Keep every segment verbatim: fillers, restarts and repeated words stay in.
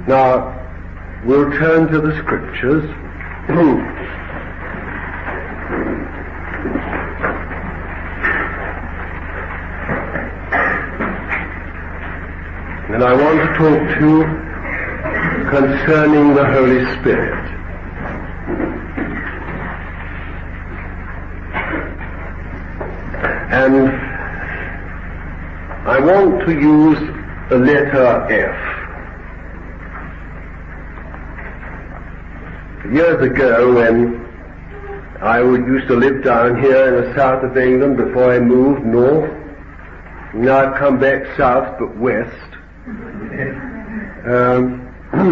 Now, we'll turn to the Scriptures. And I want to talk to you concerning the Holy Spirit. And I want to use the letter F. Years ago, when I would used to live down here in the south of England before I moved north, now I've come back south but west. Um,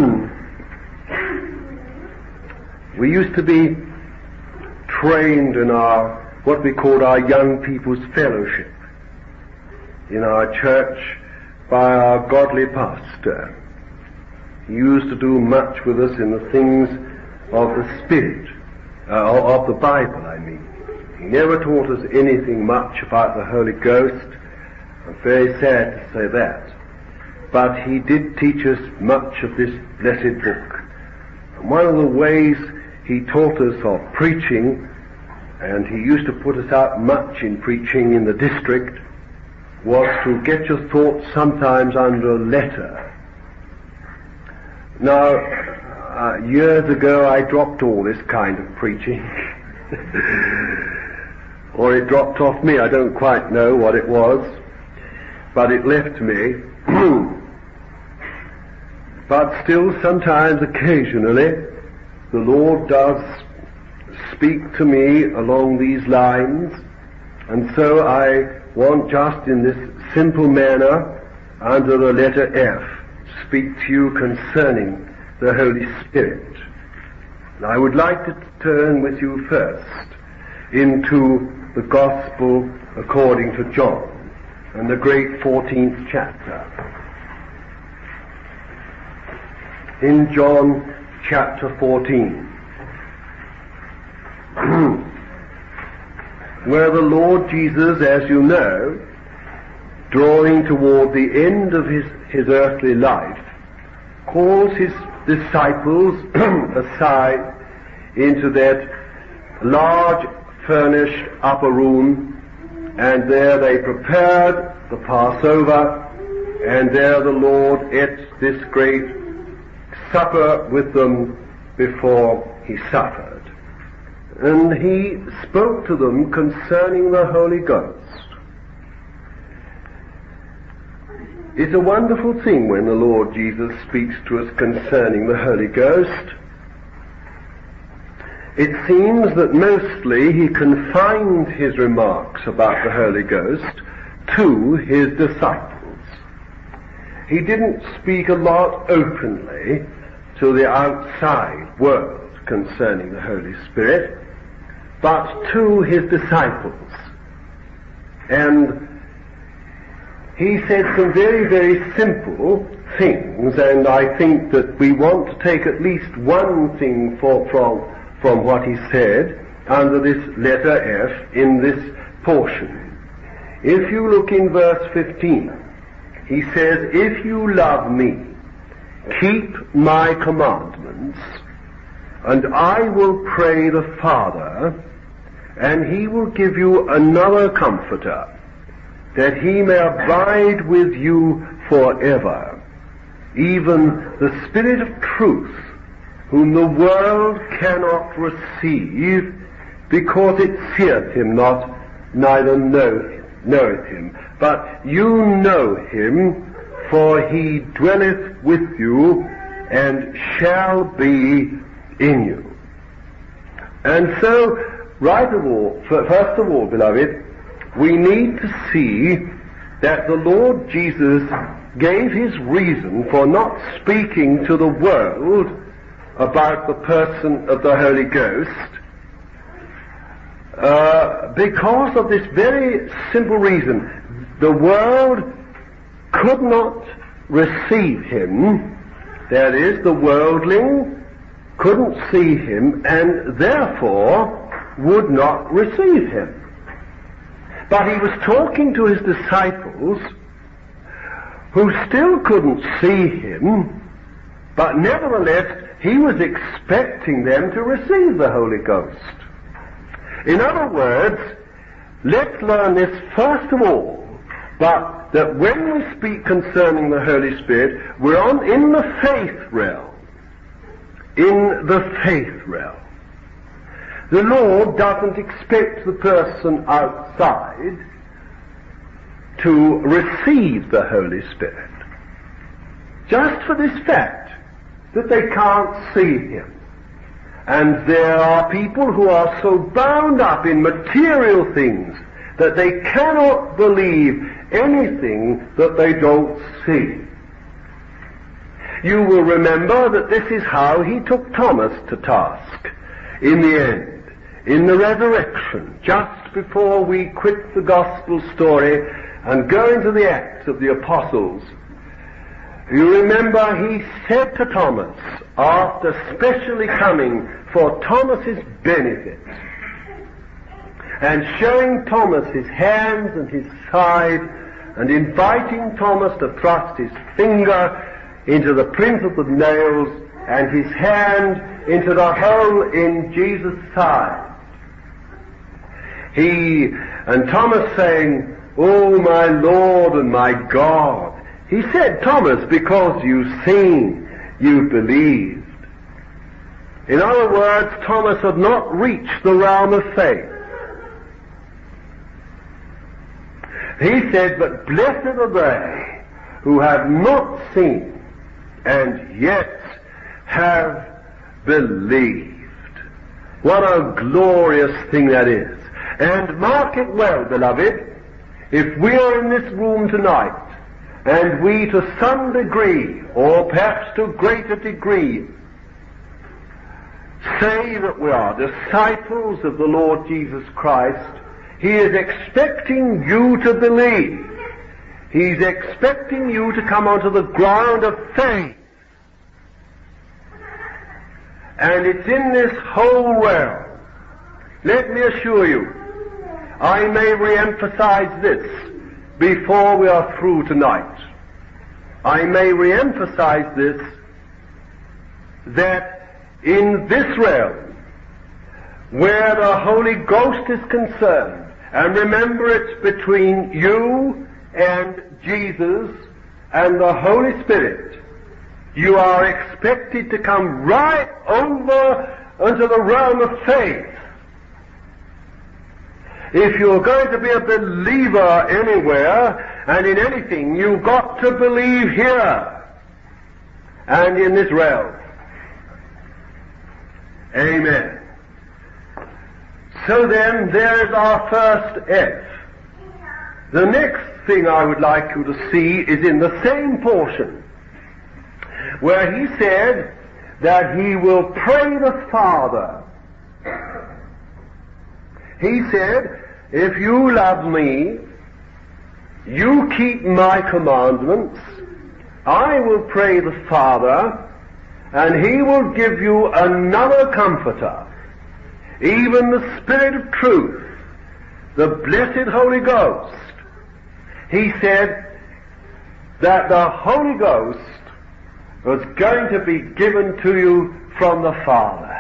we used to be trained in our what we called our young people's fellowship in our church by our godly pastor. He used to do much with us in the things of the Spirit, uh, of the Bible, I mean. He never taught us anything much about the Holy Ghost. I'm very sad to say that. But he did teach us much of this blessed book. And one of the ways he taught us of preaching, and he used to put us out much in preaching in the district, was to get your thoughts sometimes under a letter. Now, uh, years ago I dropped all this kind of preaching. Or it dropped off me, I don't quite know what it was, but it left me. But still, sometimes, occasionally, the Lord does speak to me along these lines, and so I want just in this simple manner, under the letter F, speak to you concerning the Holy Spirit. And I would like to turn with you first into the Gospel according to John, and the great fourteenth chapter. In John chapter fourteen, where the Lord Jesus, as you know, drawing toward the end of his, his earthly life, calls his disciples aside into that large furnished upper room, and there they prepared the Passover, and there the Lord ate this great supper with them before he suffered. And he spoke to them concerning the Holy Ghost. It's a wonderful thing when the Lord Jesus speaks to us concerning the Holy Ghost. It seems that mostly he confined his remarks about the Holy Ghost to his disciples. He didn't speak a lot openly to the outside world concerning the Holy Spirit, but to his disciples. And he said some very, very simple things, and I think that we want to take at least one thing for, from, from what he said under this letter F in this portion. If you look in verse fifteen, he says, "If you love me, keep my commandments, and I will pray the Father, and he will give you another Comforter, that he may abide with you forever, even the Spirit of truth, whom the world cannot receive, because it seeth him not, neither knoweth him, knoweth him. But you know him, for he dwelleth with you, and shall be in you." And so, right of all, first of all, beloved, we need to see that the Lord Jesus gave his reason for not speaking to the world about the person of the Holy Ghost, uh, because of this very simple reason. The world could not receive him, that is, the worldling couldn't see him, and therefore would not receive him. But he was talking to his disciples who still couldn't see him, But nevertheless, he was expecting them to receive the Holy Ghost. In other words, let's learn this first of all, but that when we speak concerning the Holy Spirit, we're on in the faith realm. In the faith realm. The Lord doesn't expect the person outside to receive the Holy Spirit, just for this fact that they can't see Him. And there are people who are so bound up in material things that they cannot believe anything that they don't see. You will remember that this is how He took Thomas to task in the end, in the resurrection, just before we quit the gospel story and go into the Acts of the Apostles. You remember He said to Thomas, after specially coming for Thomas's benefit, and showing Thomas His hands and His side, and inviting Thomas to thrust his finger into the print of the nails, and his hand into the hole in Jesus' side. He, and Thomas saying, "Oh, my Lord and my God." He said, "Thomas, because you've seen, you've believed." In other words, Thomas had not reached the realm of faith. He said, "But blessed are they who have not seen and yet have believed." What a glorious thing that is. And mark it well, beloved, if we are in this room tonight, and we to some degree, or perhaps to a greater degree, say that we are disciples of the Lord Jesus Christ, He is expecting you to believe. He's expecting you to come onto the ground of faith. And it's in this whole realm. Let me assure you, I may re-emphasize this before we are through tonight. I may re-emphasize this, that in this realm, where the Holy Ghost is concerned, and remember it's between you and Jesus and the Holy Spirit, you are expected to come right over into the realm of faith. If you're going to be a believer anywhere and in anything, you've got to believe here and in this realm. Amen. So then, there's our first F. The next thing I would like you to see is in the same portion, where he said that he will pray the Father. He said, "If you love me, you keep my commandments, I will pray the Father, and He will give you another Comforter, even the Spirit of truth, the blessed Holy Ghost." He said that the Holy Ghost was going to be given to you from the Father.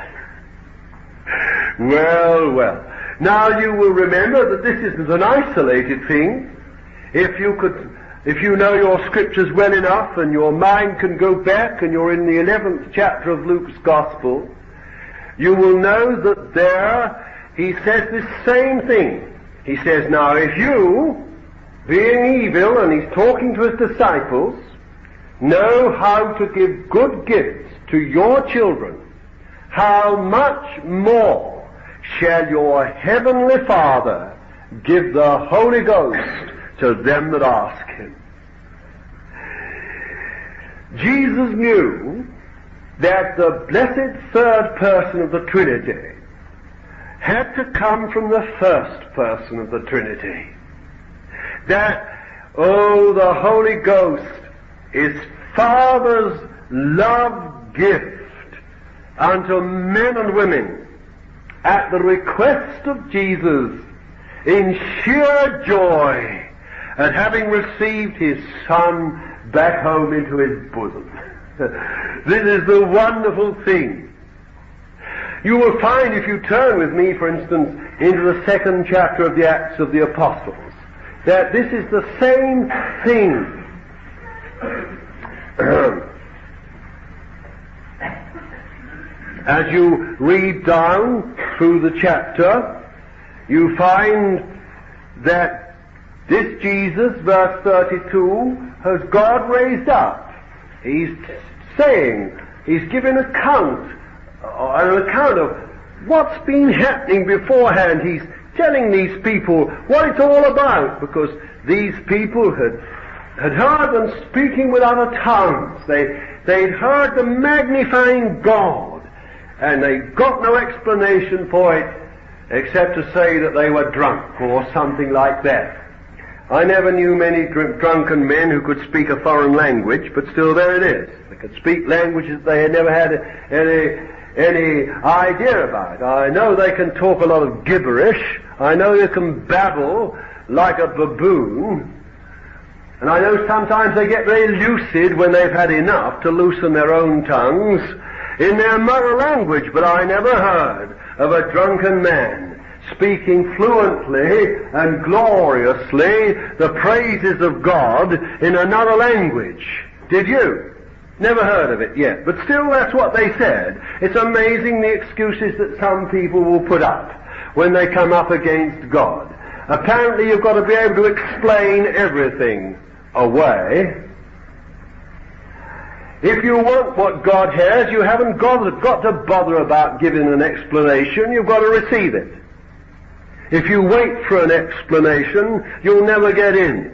Well, well. Now you will remember that this isn't an isolated thing. If you could, if you know your scriptures well enough and your mind can go back and you're in the eleventh chapter of Luke's Gospel, you will know that there he says this same thing. He says, "Now if you, being evil," and he's talking to his disciples, "know how to give good gifts to your children, how much more shall your heavenly Father give the Holy Ghost to them that ask Him." Jesus knew that the blessed third person of the Trinity had to come from the first person of the Trinity. That, oh, the Holy Ghost is Father's love gift unto men and women at the request of Jesus, in sheer joy at having received His Son back home into His bosom. This is the wonderful thing. You will find, if you turn with me, for instance, into the second chapter of the Acts of the Apostles, that this is the same thing. As you read down through the chapter, you find that this Jesus, verse thirty-two, has God raised up. He's saying, he's giving account, an account of what's been happening beforehand. He's telling these people what it's all about, because these people had had heard them speaking with other tongues. They they'd heard them magnifying God, and they got no explanation for it except to say that they were drunk or something like that. I never knew many dr- drunken men who could speak a foreign language, but still there it is. They could speak languages they had never had any any idea about. I know they can talk a lot of gibberish. I know they can babble like a baboon. And I know sometimes they get very lucid when they've had enough to loosen their own tongues in their mother language, but I never heard of a drunken man speaking fluently and gloriously the praises of God in another language. Did you? Never heard of it yet. But still, that's what they said. It's amazing the excuses that some people will put up when they come up against God. Apparently you've got to be able to explain everything away. If you want what God has, you haven't got, got to bother about giving an explanation. You've got to receive it. If you wait for an explanation, you'll never get in.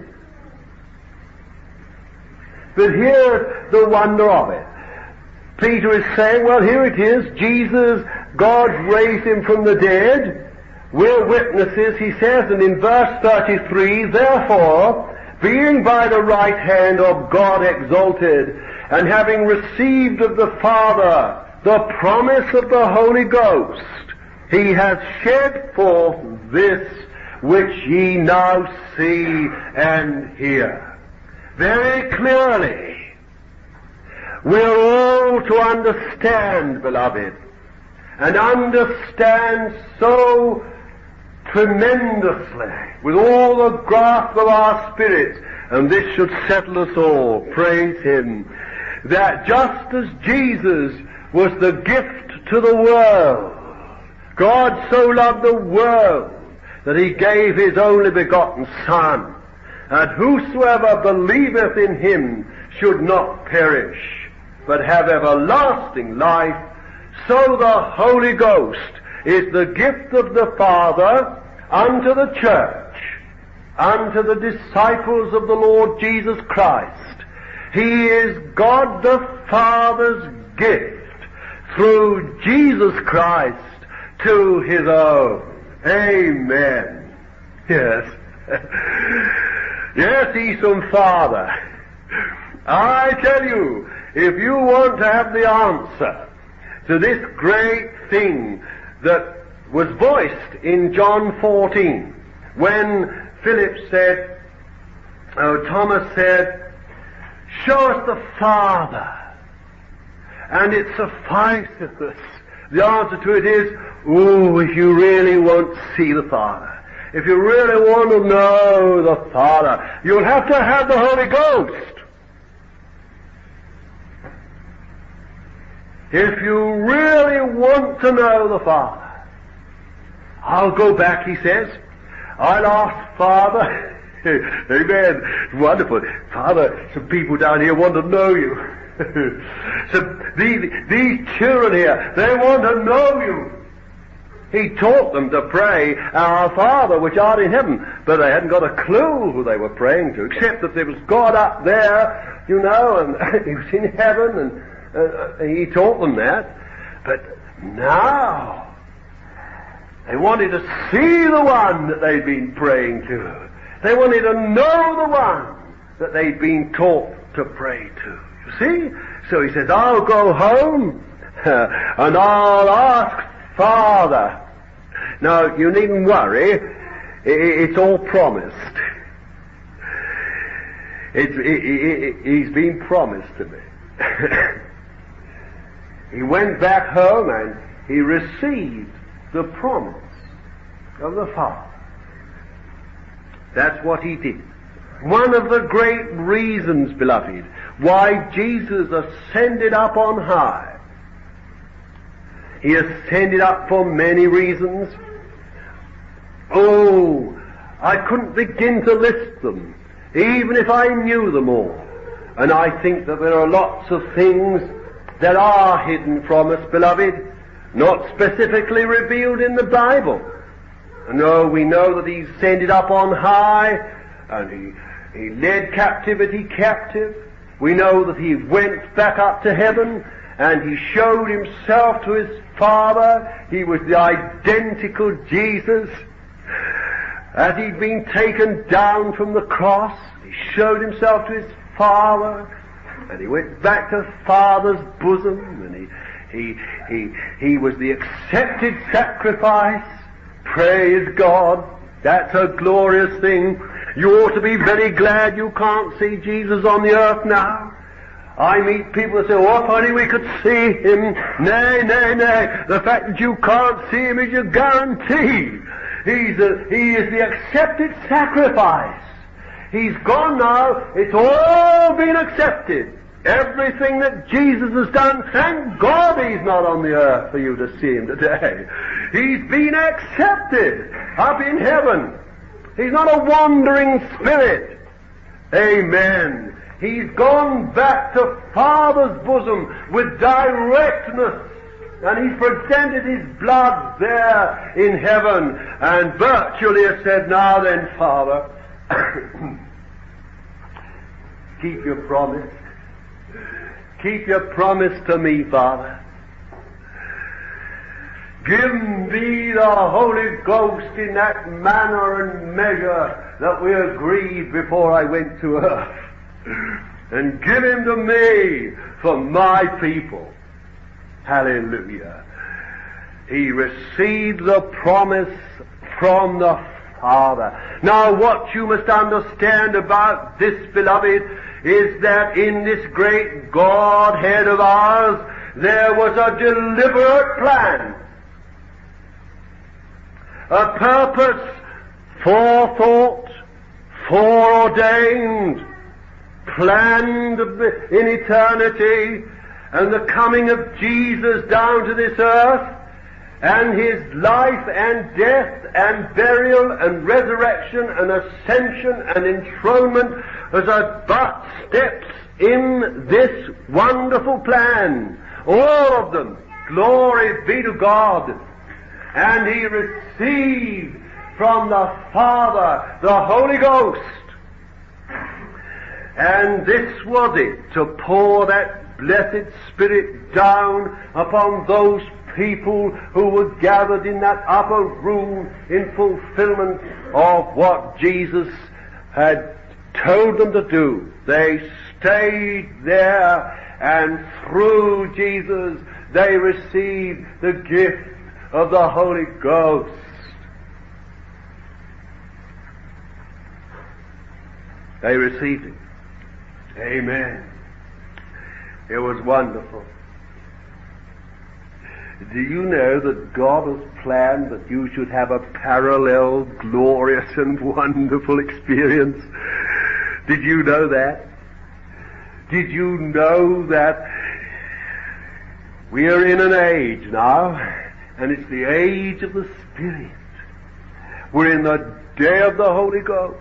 But here's the wonder of it. Peter is saying, well, here it is. Jesus, God raised him from the dead. We're witnesses, he says, and in verse thirty-three, therefore, being by the right hand of God exalted, and having received of the Father the promise of the Holy Ghost, he has shed forth this which ye now see and hear. Very clearly, we're all to understand, beloved, and understand so tremendously, with all the grasp of our spirits, and this should settle us all, praise Him, that just as Jesus was the gift to the world, God so loved the world that He gave His only begotten Son, and whosoever believeth in Him should not perish, but have everlasting life, so the Holy Ghost is the gift of the Father unto the church, unto the disciples of the Lord Jesus Christ. He is God the Father's gift through Jesus Christ to His own. Amen. Yes. Yes, He's Father. I tell you, if you want to have the answer to this great thing that was voiced in John fourteen, when Philip said, oh, Thomas said, show us the Father, and it sufficeth us. The answer to it is, oh, if you really want to see the Father, if you really want to know the Father, you'll have to have the Holy Ghost. If you really want to know the Father, I'll go back, he says. I'll ask Father. Amen. It's wonderful. Father, some people down here want to know you. So these, these children here, they want to know you. He taught them to pray, Our Father which art in heaven, but they hadn't got a clue who they were praying to, except that there was God up there, you know, and He was in heaven, and uh, He taught them that. But now, they wanted to see the one that they'd been praying to. They wanted to know the one that they'd been taught to pray to. You see? So he says, I'll go home and I'll ask Father. Now, you needn't worry. It's all promised. It's, it, it, it, he's been promised to me. he went back home and he received the promise of the Father. That's what he did. One of the great reasons, beloved, why Jesus ascended up on high. He ascended up for many reasons. Oh, I couldn't begin to list them, even if I knew them all. And I think that there are lots of things that are hidden from us, beloved, not specifically revealed in the Bible. No, we know that he ascended up on high, and he, he led captivity captive. We know that he went back up to heaven, and he showed himself to his Father. He was the identical Jesus. As he'd been taken down from the cross, he showed himself to his Father, and he went back to Father's bosom, and he, he, he, he was the accepted sacrifice. Praise God. That's a glorious thing. You ought to be very glad you can't see Jesus on the earth now. I meet people that say, oh, if only we could see him. Nay, nay, nay. The fact that you can't see him is your guarantee. He's a, he is the accepted sacrifice. He's gone now. It's all been accepted. Everything that Jesus has done, thank God he's not on the earth for you to see him today. He's been accepted up in heaven. He's not a wandering spirit. Amen. He's gone back to Father's bosom with directness, and he's presented his blood there in heaven, and virtually has said, now then, Father, keep your promise. Keep your promise to me, Father. Give me the Holy Ghost in that manner and measure that we agreed before I went to earth. And give him to me for my people. Hallelujah. He received the promise from the Father. Now what you must understand about this, beloved, is that in this great Godhead of ours, there was a deliberate plan. A purpose forethought, foreordained, planned in eternity, and the coming of Jesus down to this earth, and his life and death and burial and resurrection and ascension and enthronement as a but steps in this wonderful plan. All of them. Glory be to God. And he received from the Father the Holy Ghost. And this was it, to pour that blessed Spirit down upon those people who were gathered in that upper room in fulfillment of what Jesus had told them to do. They stayed there, and through Jesus they received the gift of the Holy Ghost. They received it. Amen. It was wonderful. Do you know that God has planned that you should have a parallel, glorious and wonderful experience? Did you know that? Did you know that we are in an age now, and it's the age of the Spirit. We're in the day of the Holy Ghost.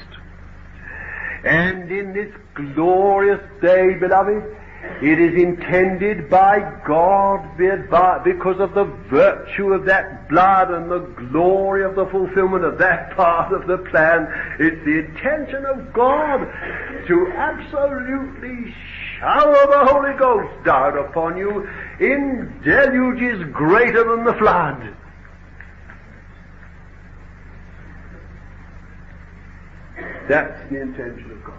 And in this glorious day, beloved, it is intended by God because of the virtue of that blood and the glory of the fulfillment of that part of the plan. It's the intention of God to absolutely shower the Holy Ghost down upon you in deluges greater than the flood. That's the intention of God.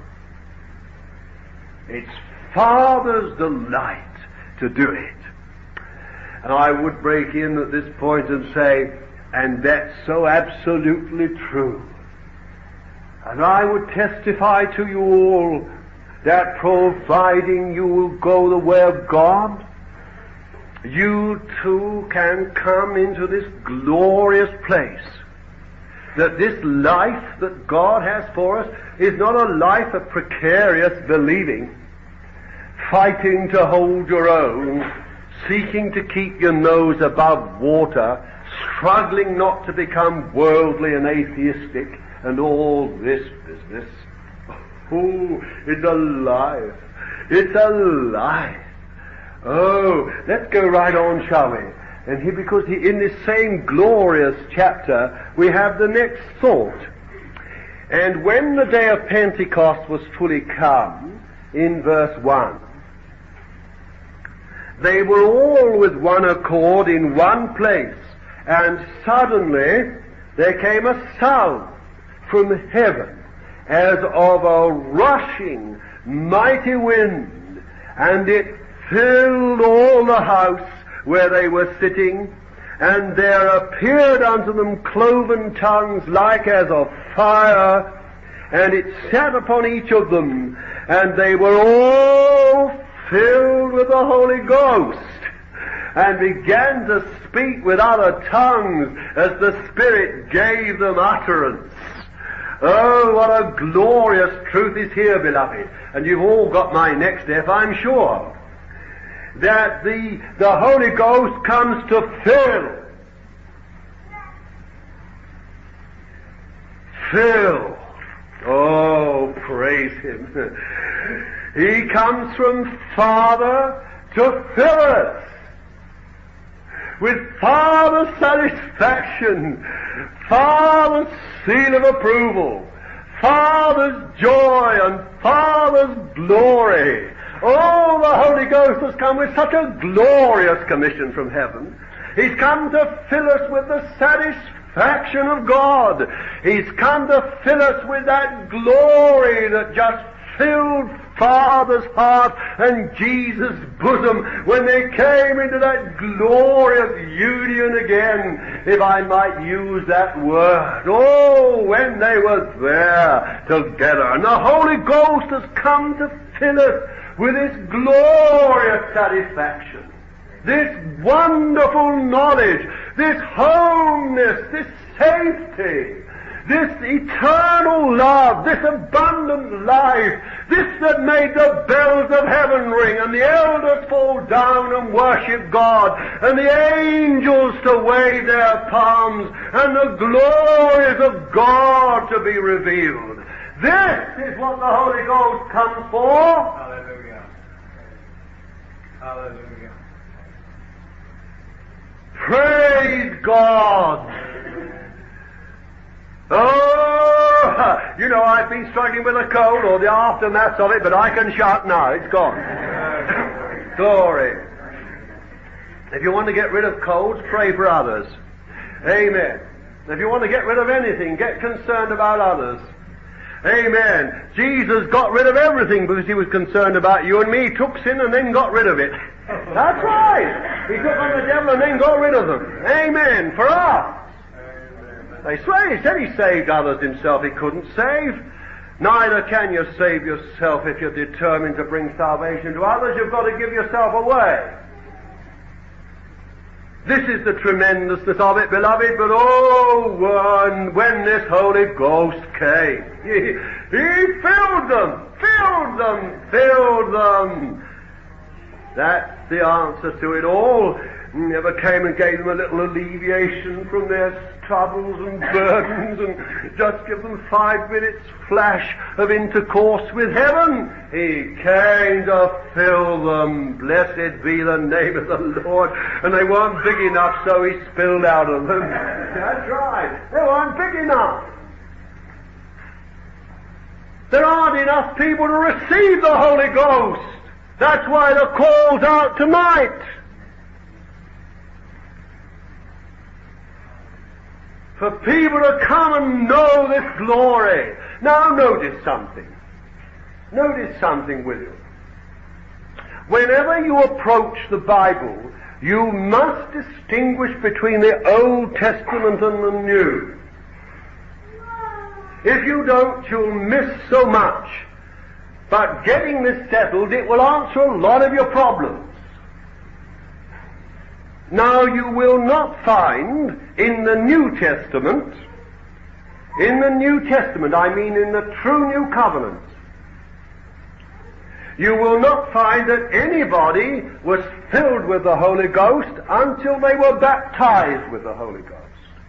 It's Father's delight to do it. And I would break in at this point and say, and that's so absolutely true. And I would testify to you all that providing you will go the way of God, you too can come into this glorious place. That this life that God has for us is not a life of precarious believing, fighting to hold your own, seeking to keep your nose above water, struggling not to become worldly and atheistic, and all this business. Oh, it's a life. It's a life. Oh, let's go right on, shall we? And he, because he, in this same glorious chapter, we have the next thought. And when the day of Pentecost was fully come, in verse one, they were all with one accord in one place, and suddenly there came a sound from heaven as of a rushing mighty wind, and it filled all the house where they were sitting, and there appeared unto them cloven tongues like as of fire, and it sat upon each of them, and they were all filled with the Holy Ghost, and began to speak with other tongues as the Spirit gave them utterance. Oh, what a glorious truth is here, beloved. And you've all got my next step, I'm sure. That the, the Holy Ghost comes to fill. Fill. Oh, praise Him. He comes from Father to fill us with Father's satisfaction, Father's seal of approval, Father's joy, and Father's glory. Oh, the Holy Ghost has come with such a glorious commission from heaven. He's come to fill us with the satisfaction of God. He's come to fill us with that glory that just filled Father's heart and Jesus' bosom when they came into that glorious union again, if I might use that word. Oh, when they were there together. And the Holy Ghost has come to fill us with this glorious satisfaction, this wonderful knowledge, this wholeness, this safety, this eternal love, this abundant life, this that made the bells of heaven ring, and the elders fall down and worship God, and the angels to wave their palms, and the glories of God to be revealed. This is what the Holy Ghost comes for. Hallelujah. Hallelujah. Praise God. Oh, you know, I've been struggling with a cold or the aftermath of it, but I can shout now. It's gone. Glory. If you want to get rid of colds, pray for others. Amen. If you want to get rid of anything, get concerned about others. Amen. Jesus got rid of everything because He was concerned about you and me. He took sin and then got rid of it. That's right. He took on the devil and then got rid of them. Amen. For us. They swear He said He saved others Himself. He couldn't save. Neither can you save yourself if you're determined to bring salvation to others. You've got to give yourself away. This is the tremendousness of it, beloved, but oh, when, when this Holy Ghost came, He, he filled them, filled them, filled them. That's the answer to it all. He never came and gave them a little alleviation from their troubles and burdens and just give them five minutes flash of intercourse with heaven. He came to fill them. Blessed be the name of the Lord. And they weren't big enough, so He spilled out of them. That's right. They weren't big enough. There aren't enough people to receive the Holy Ghost. That's why the call's out tonight. For people to come and know this glory. Now notice something. Notice something with you. Whenever you approach the Bible, you must distinguish between the Old Testament and the New. If you don't, you'll miss so much. But getting this settled, it will answer a lot of your problems. Now, you will not find in the New Testament, in the New Testament, I mean in the true New Covenant, you will not find that anybody was filled with the Holy Ghost until they were baptized with the Holy Ghost.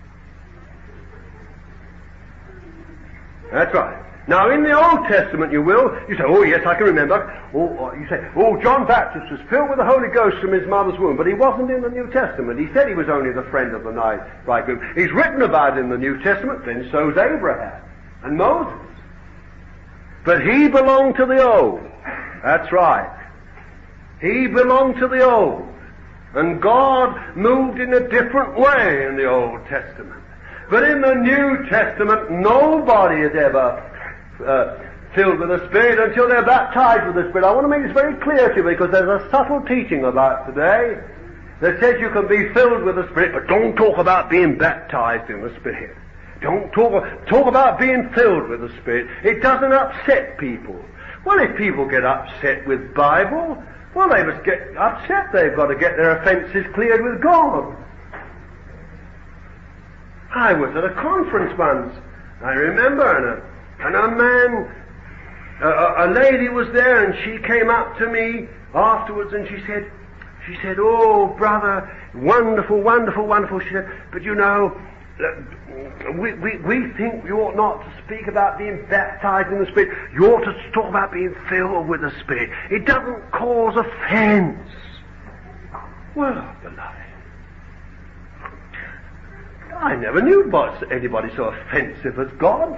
That's right. Now, in the Old Testament, you will, you say, oh, yes, I can remember. Oh, you say, oh, John Baptist was filled with the Holy Ghost from his mother's womb, but he wasn't in the New Testament. He said he was only the friend of the night bridegroom. He's written about it in the New Testament, then so's Abraham and Moses. But he belonged to the Old. That's right. He belonged to the Old. And God moved in a different way in the Old Testament. But in the New Testament, nobody is ever Uh, filled with the Spirit until they're baptized with the Spirit. I want to make this very clear to you because there's a subtle teaching about today that says you can be filled with the Spirit, but don't talk about being baptized in the Spirit. Don't talk, talk about being filled with the Spirit. It doesn't upset people. Well, if people get upset with Bible, well, they must get upset. They've got to get their offences cleared with God. I was at a conference once, I remember, and a And a man, a, a lady was there, and she came up to me afterwards, and she said, she said, oh, brother, wonderful, wonderful, wonderful. She said, but you know, we, we, we think you ought not to speak about being baptized in the Spirit. You ought to talk about being filled with the Spirit. It doesn't cause offense. Well, beloved, I never knew anybody so offensive as God.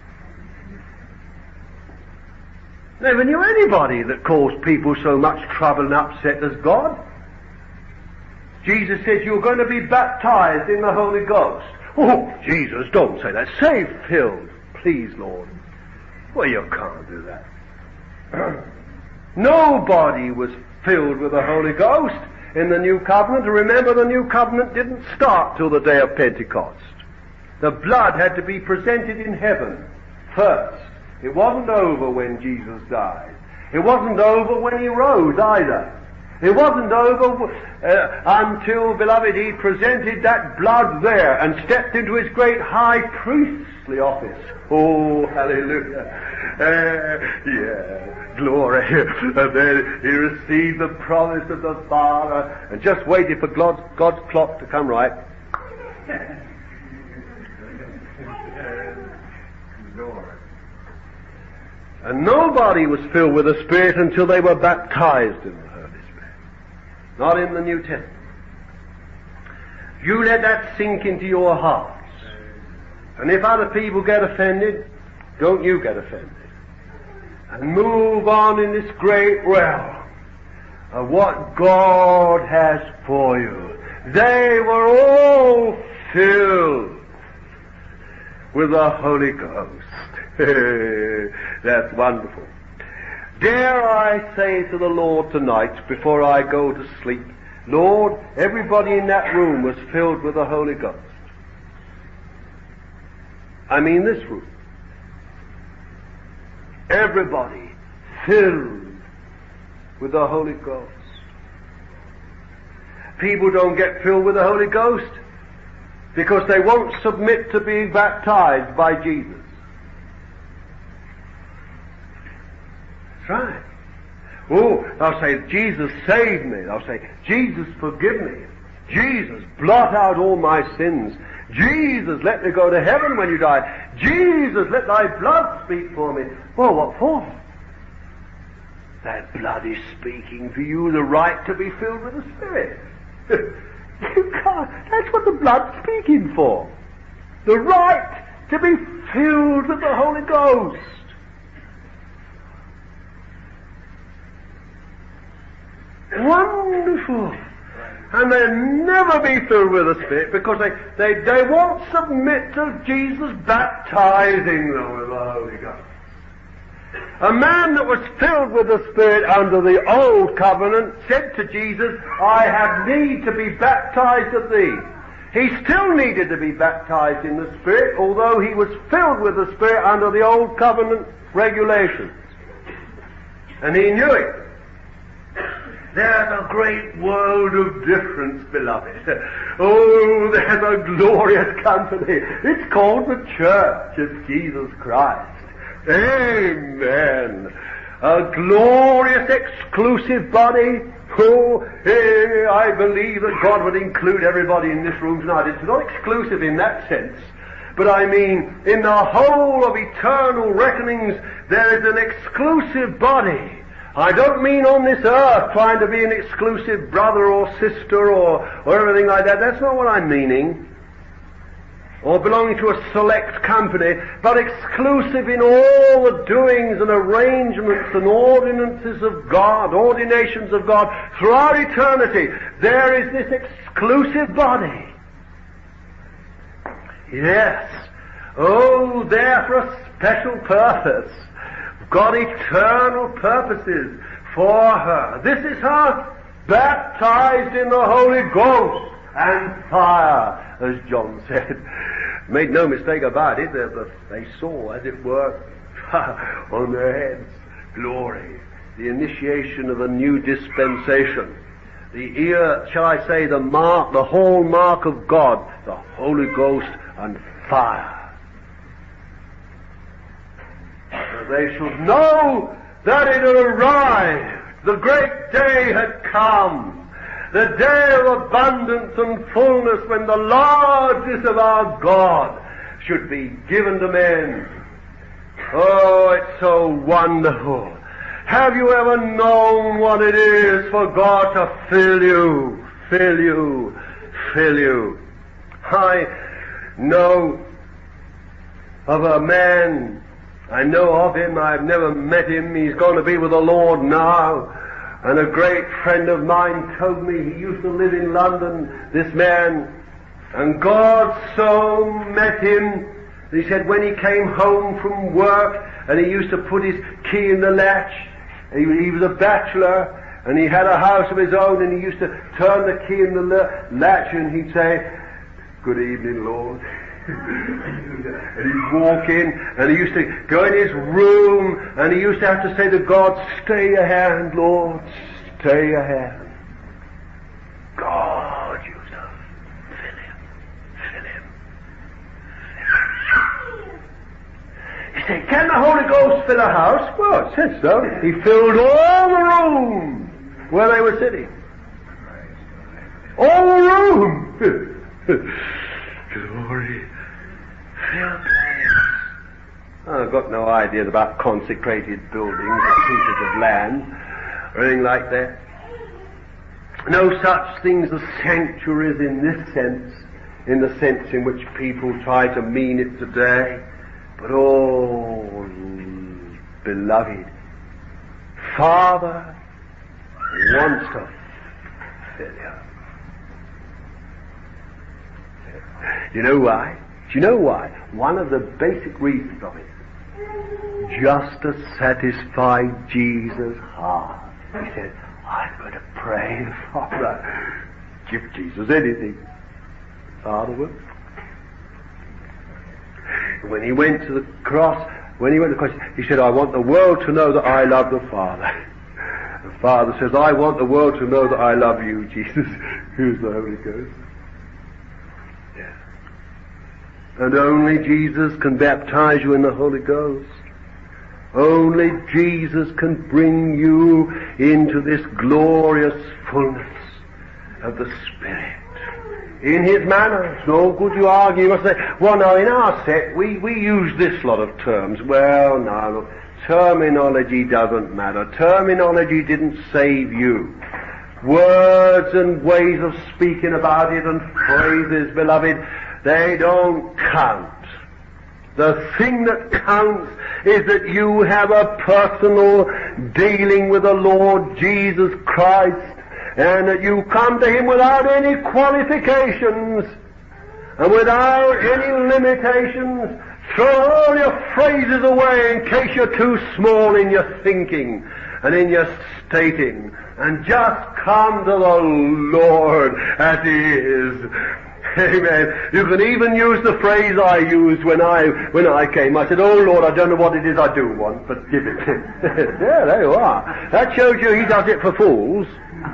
Never knew anybody that caused people so much trouble and upset as God. Jesus says you're going to be baptized in the Holy Ghost. Oh, Jesus, don't say that. Say filled, please, Lord. Well, you can't do that. Nobody was filled with the Holy Ghost in the New Covenant. Remember, the New Covenant didn't start till the day of Pentecost. The blood had to be presented in heaven first. It wasn't over when Jesus died. It wasn't over when he rose either. It wasn't over uh, until, beloved, he presented that blood there and stepped into his great high priestly office. Oh, hallelujah. Uh, yeah, glory. And then he received the promise of the Father and just waited for God's, God's clock to come right. And nobody was filled with the Spirit until they were baptized in the Holy Spirit. Not in the New Testament. You let that sink into your hearts. And if other people get offended, don't you get offended. And move on in this great realm of what God has for you. They were all filled with the Holy Ghost. That's wonderful. Dare I say to the Lord tonight, before I go to sleep, Lord, everybody in that room was filled with the Holy Ghost. I mean this room. Everybody filled with the Holy Ghost. People don't get filled with the Holy Ghost because they won't submit to being baptized by Jesus. Right. Oh, they'll say, Jesus save me. They'll say, Jesus forgive me. Jesus blot out all my sins. Jesus let me go to heaven when you die. Jesus let thy blood speak for me. Well, what for? That blood is speaking for you the right to be filled with the Spirit. You can't. That's what the blood's speaking for. The right to be filled with the Holy Ghost. Wonderful. And they'll never be filled with the Spirit because they, they, they won't submit to Jesus baptizing them with the Holy Ghost. A man that was filled with the Spirit under the Old Covenant said to Jesus, I have need to be baptized of thee. He still needed to be baptized in the Spirit, although he was filled with the Spirit under the Old Covenant regulations. And he knew it. There's a great world of difference, beloved. Oh, there's a glorious company. It's called the Church of Jesus Christ. Amen. A glorious exclusive body. Oh, eh, I believe that God would include everybody in this room tonight. It's not exclusive in that sense. But I mean, in the whole of eternal reckonings, there is an exclusive body. I don't mean on this earth trying to be an exclusive brother or sister or, or everything like that. That's not what I'm meaning. Or belonging to a select company, but exclusive in all the doings and arrangements and ordinances of God, ordinations of God, throughout eternity. There is this exclusive body. Yes. Oh, there for a special purpose. God eternal purposes for her. This is her, baptized in the Holy Ghost and fire, as John said. Made no mistake about it, they saw, as it were, on their heads, glory, the initiation of a new dispensation. The ear, shall I say, the mark, the hallmark of God, the Holy Ghost and fire. They should know that it had arrived. The great day had come. The day of abundance and fullness when the largess of our God should be given to men. Oh, it's so wonderful. Have you ever known what it is for God to fill you, fill you, fill you? I know of a man, I know of him, I've never met him, he's going to be with the Lord now, and a great friend of mine told me he used to live in London, this man, and God so met him. He said when he came home from work and he used to put his key in the latch, he, he was a bachelor and he had a house of his own, and he used to turn the key in the latch and he'd say, "Good evening, Lord." And he'd walk in and he used to go in his room and he used to have to say to God, "Stay your hand, Lord, stay your hand." God used to fill him, fill him, fill him. He said, "Can the Holy Ghost fill a house?" Well, it said so. He filled all the rooms where they were sitting. All the rooms. Glory. Fill place. I've got no idea about consecrated buildings or pieces of land or anything like that. No such things as sanctuaries in this sense, in the sense in which people try to mean it today. But oh, beloved, Father wants to fill you. Do you know why? Do you know why? One of the basic reasons of it, just to satisfy Jesus' heart. He said, "I'm going to pray, Father, give Jesus anything." Father will. When he went to the cross, when he went to the cross, he said, "I want the world to know that I love the Father." The Father says, "I want the world to know that I love you, Jesus." Who's the Holy Ghost? And only Jesus can baptize you in the Holy Ghost. Only Jesus can bring you into this glorious fullness of the Spirit. In His manner. It's no good you argue. You must say, "Well, no, in our set, we, we use this lot of terms." Well, no, look, terminology doesn't matter. Terminology didn't save you. Words and ways of speaking about it and phrases, beloved, they don't count. The thing that counts is that you have a personal dealing with the Lord Jesus Christ, and that you come to Him without any qualifications and without any limitations. Throw all your phrases away in case you're too small in your thinking and in your stating, and just come to the Lord as He is. Amen. You can even use the phrase I used when I when I came. I said, "Oh Lord, I don't know what it is I do want, but give it." Yeah, there you are. That shows you he does it for fools.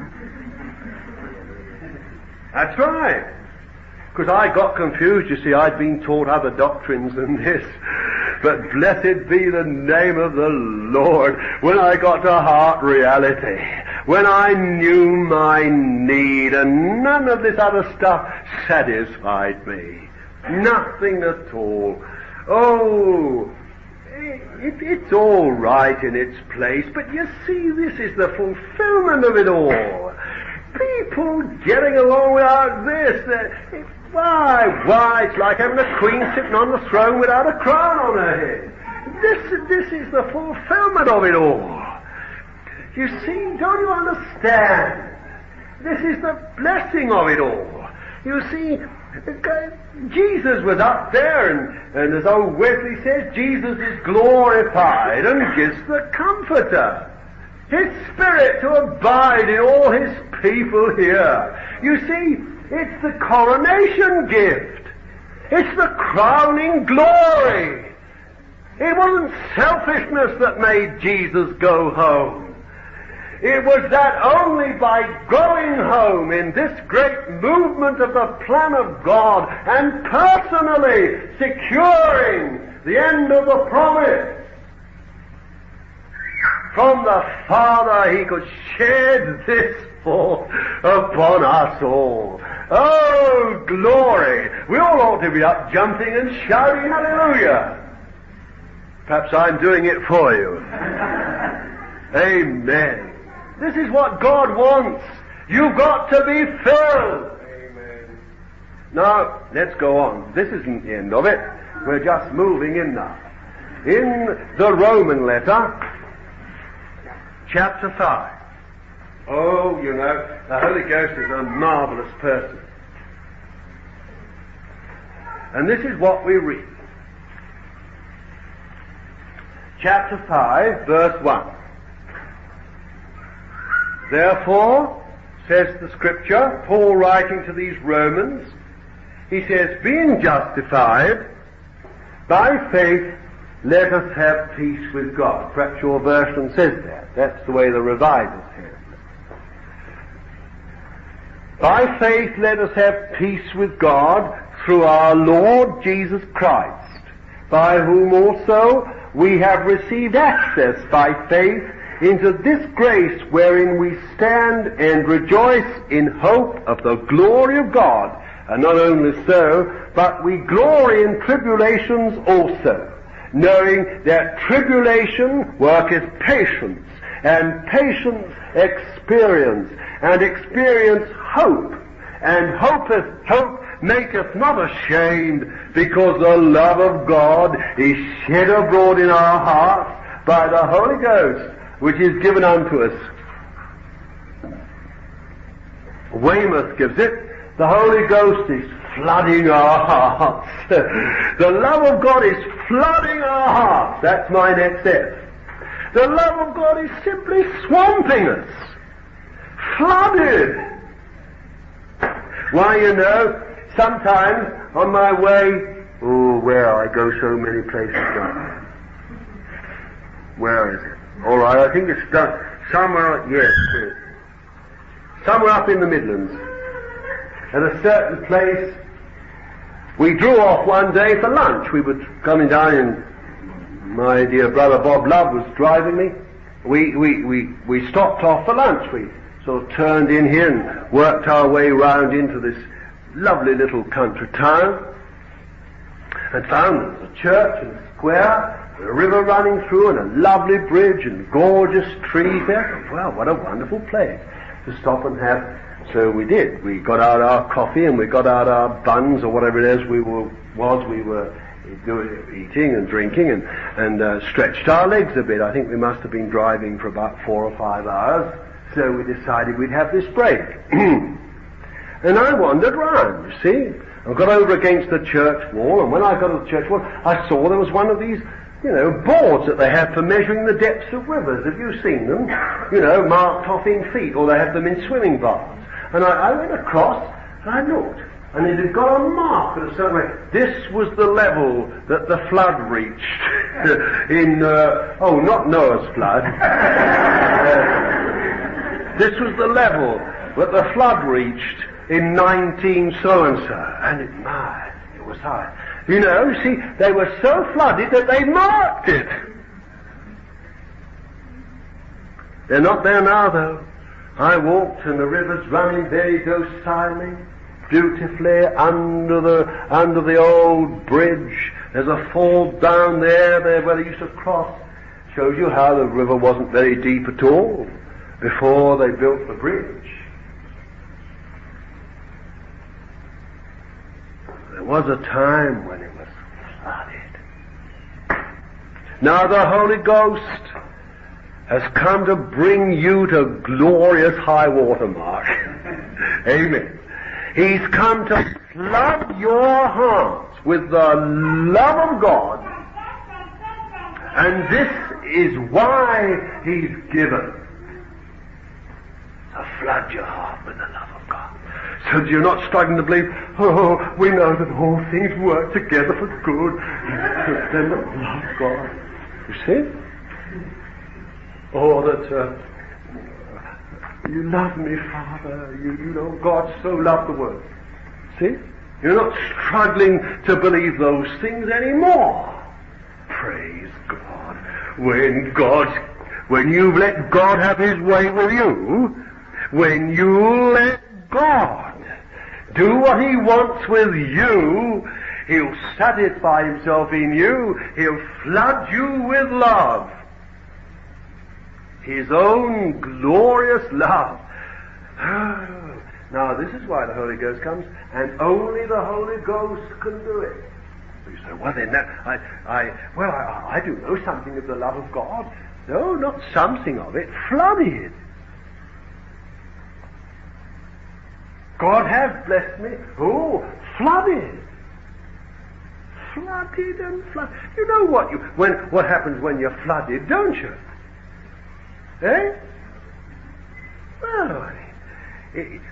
That's right. Because I got confused, you see, I'd been taught other doctrines than this. But blessed be the name of the Lord when I got to heart reality, when I knew my need, and none of this other stuff satisfied me. Nothing at all. Oh, it, it's all right in its place, but you see, this is the fulfillment of it all. People getting along without this. It, why, why, it's like having a queen sitting on the throne without a crown on her head. This, this is the fulfillment of it all. You see, don't you understand? This is the blessing of it all. You see, Jesus was up there, and, and as old Wesley says, Jesus is glorified and gives the Comforter, His Spirit, to abide in all His people here. You see, it's the coronation gift. It's the crowning glory. It wasn't selfishness that made Jesus go home. It was that only by going home in this great movement of the plan of God and personally securing the end of the promise from the Father, He could shed this forth upon us all. Oh, glory! We all ought to be up jumping and shouting hallelujah. Perhaps I'm doing it for you. Amen. This is what God wants. You've got to be filled. Amen. Now, let's go on. This isn't the end of it. We're just moving in now. In the Roman letter, chapter five. Oh, you know, the Holy Ghost is a marvelous person. And this is what we read. Chapter five, verse one. Therefore, says the Scripture, Paul writing to these Romans, he says, being justified by faith, let us have peace with God. Perhaps your version says that. That's the way the Revisers say it. By faith, let us have peace with God through our Lord Jesus Christ, by whom also we have received access by faith into this grace wherein we stand and rejoice in hope of the glory of God. And not only so, but we glory in tribulations also, knowing that tribulation worketh patience, and patience experience, and experience hope, and hopeth hope maketh not ashamed, because the love of God is shed abroad in our hearts by the Holy Ghost, which is given unto us. Weymouth gives it, the Holy Ghost is flooding our hearts. The love of God is flooding our hearts. That's my next step. The love of God is simply swamping us. Flooded. Why, you know, sometimes on my way, oh, where I go so many places now. Where is it? All right, I think it's done somewhere, yes, somewhere up in the Midlands. At a certain place, we drew off one day for lunch. We were coming down, and my dear brother Bob Love was driving me. We we we we stopped off for lunch. We sort of turned in here and worked our way round into this lovely little country town, and found there was a church and a square, a river running through, and a lovely bridge and gorgeous trees there. Well, what a wonderful place to stop and have. So we did. We got out our coffee and we got out our buns or whatever it is we were was we were eating and drinking, and and uh, stretched our legs a bit. I think we must have been driving for about four or five hours. So we decided we'd have this break. And I wandered round. You see, I got over against the church wall, and when I got to the church wall, I saw there was one of these, you know, boards that they have for measuring the depths of rivers. Have you seen them? You know, marked off in feet, or they have them in swimming baths. And I, I went across, and I looked. and it had got a mark at a certain way. This was the level that the flood reached in, uh, oh, not Noah's flood. uh, this was the level that the flood reached in nineteen so-and-so. And it, my, it was high. You know, you see, they were so flooded that they marked it. They're not there now, though. I walked and the river's running, there you go, silently, beautifully, under the under the old bridge. There's a fall down there, there where they used to cross. Shows you how the river wasn't very deep at all before they built the bridge. There was a time when it was flooded. Now the Holy Ghost has come to bring you to glorious high water mark. Amen. He's come to flood your hearts with the love of God. And this is why He's given to flood your heart with the love of God. So that you're not struggling to believe, oh, we know that all things work together for good. Then the love of God. You see? Or that uh, you love me, Father. You, you know, God so loved the world. See? You're not struggling to believe those things anymore. Praise God. When God's, when you've let God have His way with you, when you let God do what He wants with you, He'll satisfy Himself in you. He'll flood you with love. His own glorious love. Oh, now this is why the Holy Ghost comes, and only the Holy Ghost can do it. You say, well then, that, I, I, well, I, I do know something of the love of God. No, not something of it, flooded. God has blessed me. Oh, flooded. Flooded and flooded. You know what you, when, what happens when you're flooded, don't you? Eh? Well, it,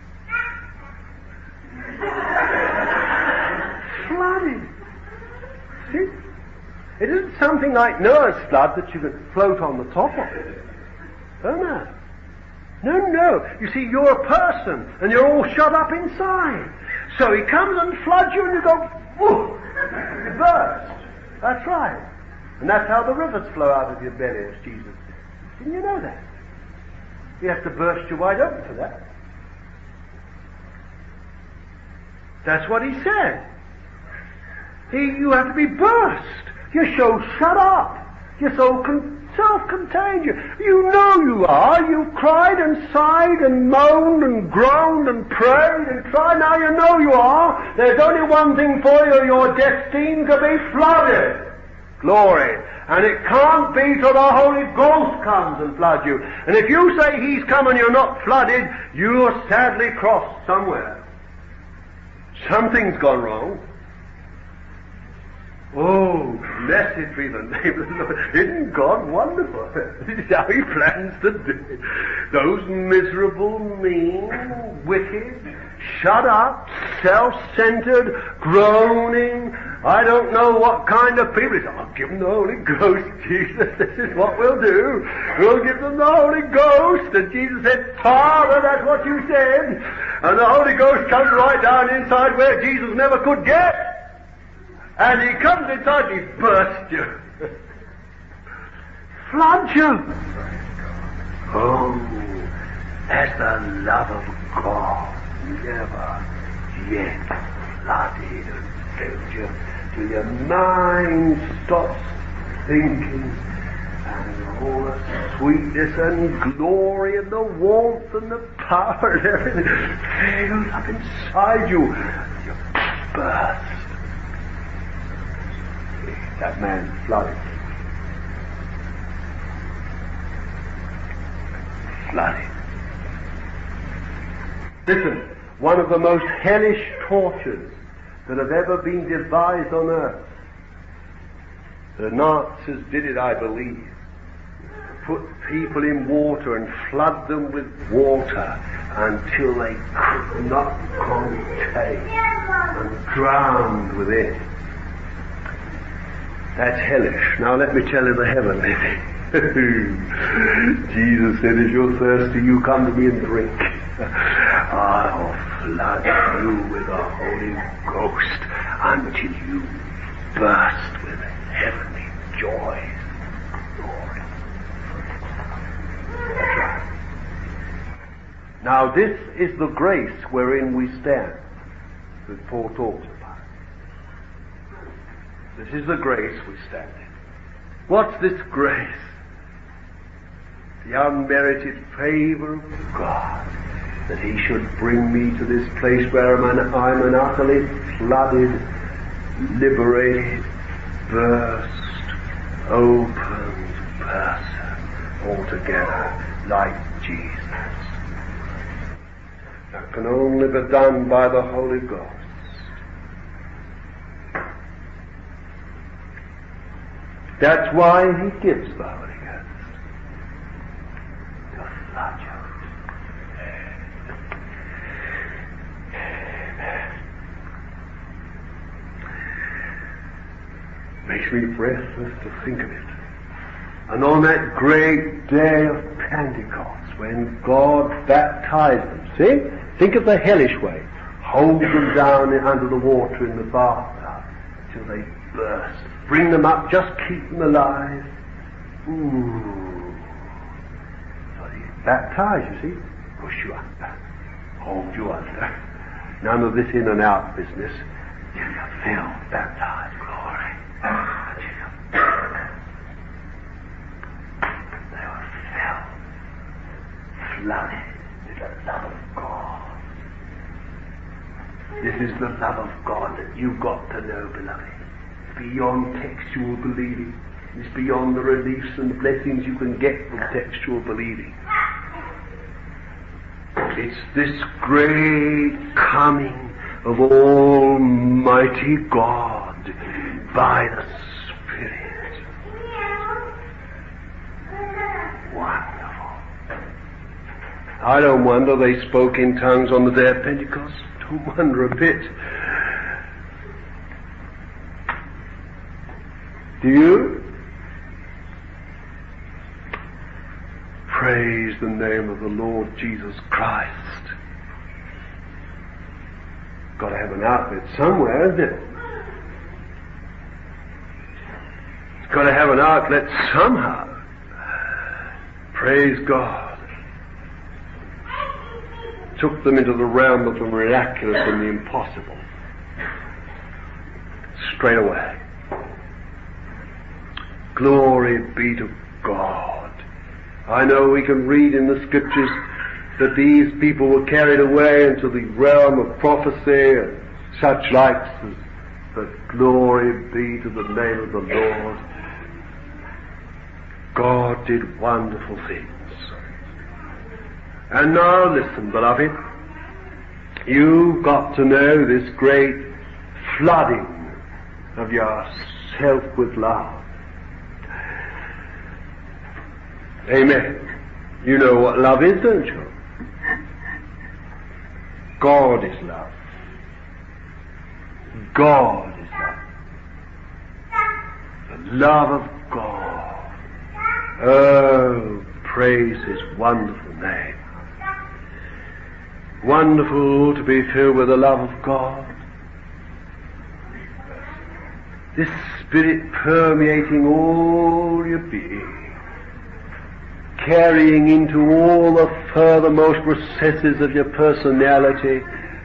flooded. See? It isn't something like Noah's flood that you can float on the top of it. Oh no. No, no. You see, you're a person, and you're all shut up inside. So He comes and floods you, and you go, whoo! You burst. That's right. And that's how the rivers flow out of your belly, as Jesus said. Didn't you know that? He has to burst you wide open for that. That's what He said. He, you have to be burst. You're so shut up. You're so con- self-contained. You, you know you are. You've cried and sighed and moaned and groaned and prayed and tried. Now you know you are. There's only one thing for you. You're destined to be flooded. Glory. And it can't be till the Holy Ghost comes and floods you. And if you say He's come and you're not flooded, you're sadly crossed somewhere. Something's gone wrong. Oh, blessed be the name of the Lord. Isn't God wonderful? This is how He plans to do it. Those miserable, mean, wicked, shut up, self-centered, groaning, I don't know what kind of people. He said, I'll give them the Holy Ghost, Jesus. This is what we'll do. We'll give them the Holy Ghost. And Jesus said, Father, that's what you said. And the Holy Ghost comes right down inside where Jesus never could get. And He comes inside and He bursts you. Floods you. Oh, as the love of God never yet flooded and filled you till your mind stops thinking, and all the sweetness and glory and the warmth and the power and everything fills up inside you. You burst. That man flooded. Flooded. Listen, one of the most hellish tortures that have ever been devised on earth. The Nazis did it, I believe. put people in water and flood them with water until they could not contain and drowned within. That's hellish. Now let me tell you the heavenly thing. Jesus said, if you're thirsty, you come to me and drink. I'll flood you with the Holy Ghost until you burst with heavenly joy. Glory. That's right. Now this is the grace wherein we stand, that Paul talks about. This is the grace we stand in. What's this grace? The unmerited favor of God, that He should bring me to this place where I'm an, I'm an utterly flooded, liberated, burst, opened person altogether like Jesus. That can only be done by the Holy Ghost. That's why He gives the Holy Ghost. To flood you. Makes me breathless to think of it. And on that great day of Pentecost, when God baptized them, see? Think of the hellish way. Hold them down under the water in the bathtub till they burst. Bring them up, just keep them alive. Ooh. So He's baptized, you see. Push you under. Hold you under. None of this in and out business. Till you're filled, baptized, glory. They were filled, flooded with the love of God. This is the love of God that you've got to know, beloved. It's beyond textual believing. It's beyond the reliefs and blessings you can get from textual believing. It's this great coming of Almighty God by the Spirit. Wonderful. I don't wonder they spoke in tongues on the day of Pentecost. Don't wonder a bit. Do you? Praise the name of the Lord Jesus Christ. Got to have an outlet somewhere, isn't it? It's got to have an outlet somehow. Praise God. Took them into the realm of the miraculous and the impossible. Straight away. Glory be to God. I know we can read in the scriptures that these people were carried away into the realm of prophecy and such likes, but glory be to the name of the Lord. God did wonderful things. And now listen, beloved, you've got to know this great flooding of yourself with love. Amen. You know what love is, don't you? God is love. God is love. The love of God. Oh, praise His wonderful name. Wonderful to be filled with the love of God. This Spirit permeating all your being, carrying into all the furthermost recesses of your personality,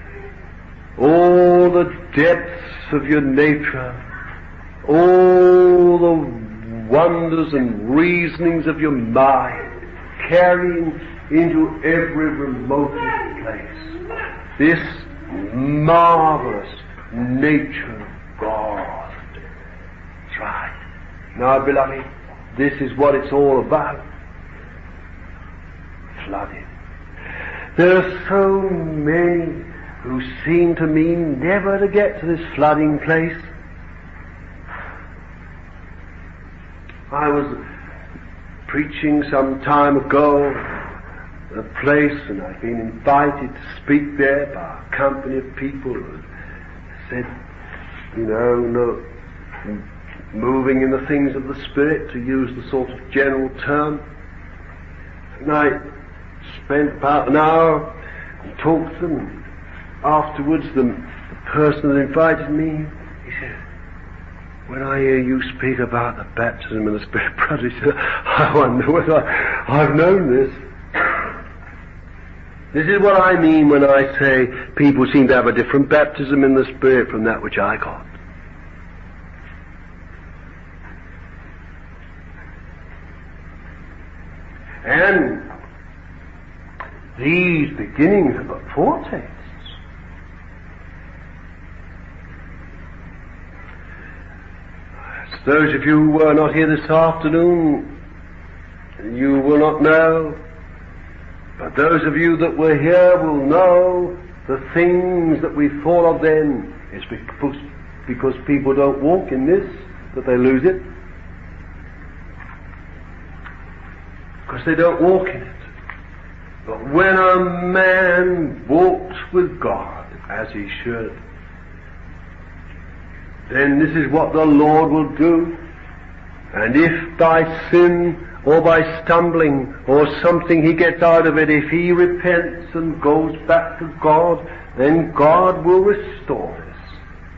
all the depths of your nature, all the wonders and reasonings of your mind, carrying into every remotest place this marvelous nature of God. That's right. Now, beloved, this is what it's all about. Flooded. There are so many who seem to me never to get to this flooding place. I was preaching some time ago at a place, and I've been invited to speak there by a company of people who said, you know, no, moving in the things of the Spirit, to use the sort of general term. And I spent about an hour and talked to them, and afterwards the, the person that invited me, he said, when I hear you speak about the baptism of the Spirit, brother, he said, I wonder whether I, I've known this. This is what I mean when I say people seem to have a different baptism in the Spirit from that which I got. And these beginnings are but foretastes. Those of you who were not here this afternoon, you will not know. But those of you that were here will know the things that we thought of then. It's because, because people don't walk in this that they lose it. Because they don't walk in it. But when a man walks with God as he should, then this is what the Lord will do. And if by sin or by stumbling or something he gets out of it, if he repents and goes back to God, then God will restore this.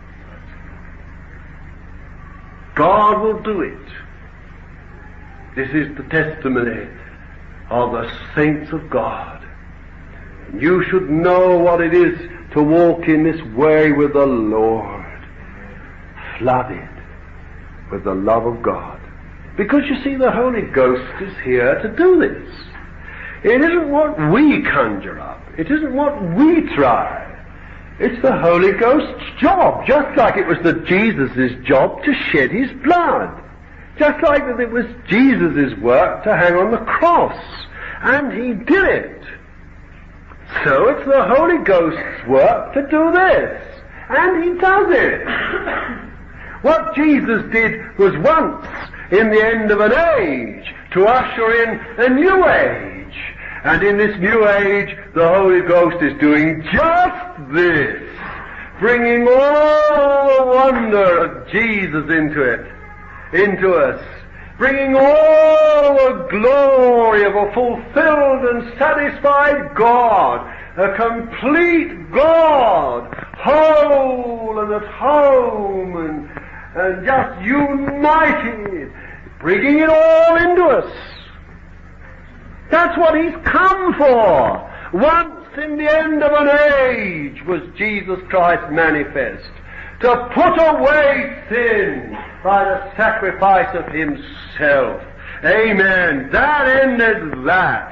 God will do it. This is the testimony of the saints of God. And you should know what it is to walk in this way with the Lord, flooded with the love of God. Because you see, the Holy Ghost is here to do this. It isn't what we conjure up. It isn't what we try. It's the Holy Ghost's job, just like it was the Jesus' job to shed his blood. Just like that it was Jesus' work to hang on the cross. And he did it. So it's the Holy Ghost's work to do this. And he does it. What Jesus did was once, in the end of an age, to usher in a new age. And in this new age, the Holy Ghost is doing just this, bringing all the wonder of Jesus into it, into us, bringing all the glory of a fulfilled and satisfied God, a complete God, whole and at home and, and just united, bringing it all into us. That's what he's come for. Once in the end of an age was Jesus Christ manifest, to put away sin by the sacrifice of himself. Amen. That ended that.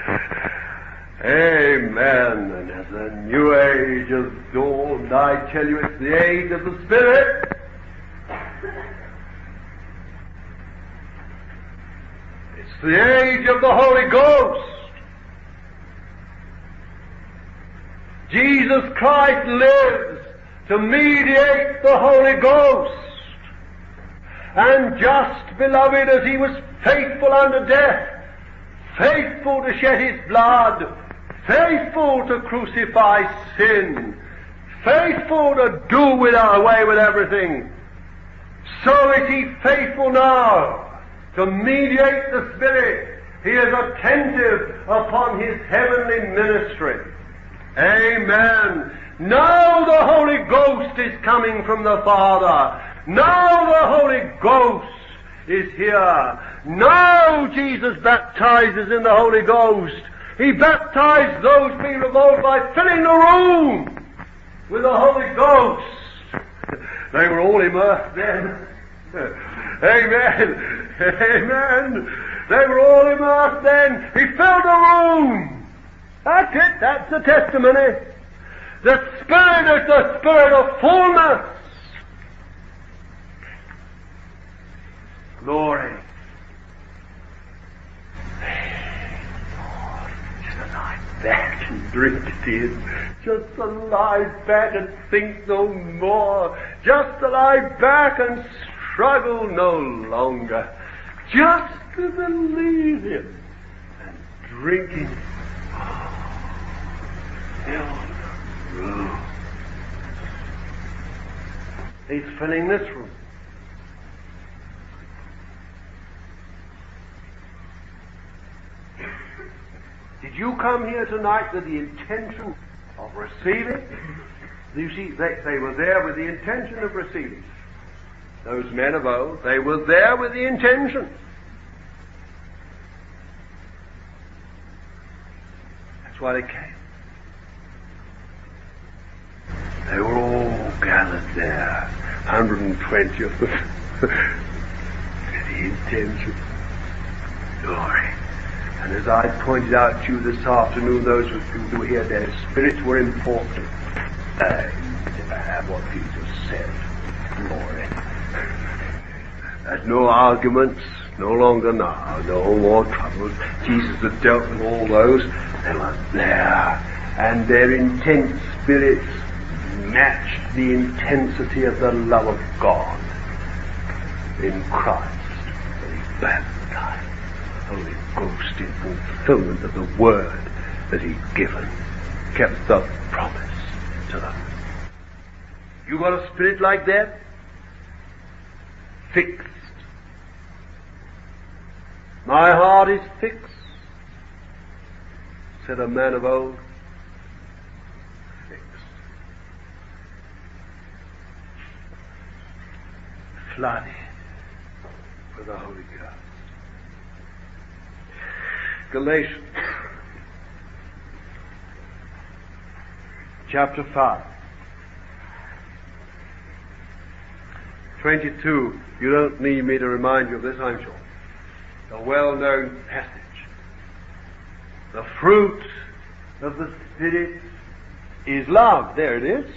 Amen. And as a new age has dawned, I tell you, it's the age of the Spirit. It's the age of the Holy Ghost. Jesus Christ lives to mediate the Holy Ghost. And just, beloved, as he was faithful unto death, faithful to shed his blood, faithful to crucify sin, faithful to do with away with everything, so is he faithful now to mediate the Spirit. He is attentive upon his heavenly ministry. Amen. Now the Holy Ghost is coming from the Father. Now the Holy Ghost is here. Now Jesus baptizes in the Holy Ghost. He baptized those being revolted by filling the room with the Holy Ghost. They were all immersed then. Amen. Amen. They were all immersed then. He filled the room. That's it. That's the testimony. The Spirit is the Spirit of fullness. Glory. Just lie back and drink it in. Just to lie back and think no more. Just to lie back and struggle no longer. Just to believe him and drinking filled the room. He's filling this room. Did you come here tonight with the intention of receiving? You see, they, they were there with the intention of receiving. Those men of old, they were there with the intention. That's why they came. They were all gathered there, one hundred twenty of them, with the intention. Glory. And as I pointed out to you this afternoon, those who were here, their spirits were important. They never have what Jesus said. Glory. There's no arguments, no longer now, no more troubles. Jesus had dealt with all those. They were there. And their intense spirits matched the intensity of the love of God in Christ. And He baptized the Holy Ghost in fulfillment of the word that He'd given, kept the promise to them. You got a spirit like that? Fixed. My heart is fixed, said a man of old. Fixed. Flooded with the Holy Ghost. Galatians chapter five. twenty-two. You don't need me to remind you of this, I'm sure. A well-known passage. The fruit of the Spirit is love. There it is.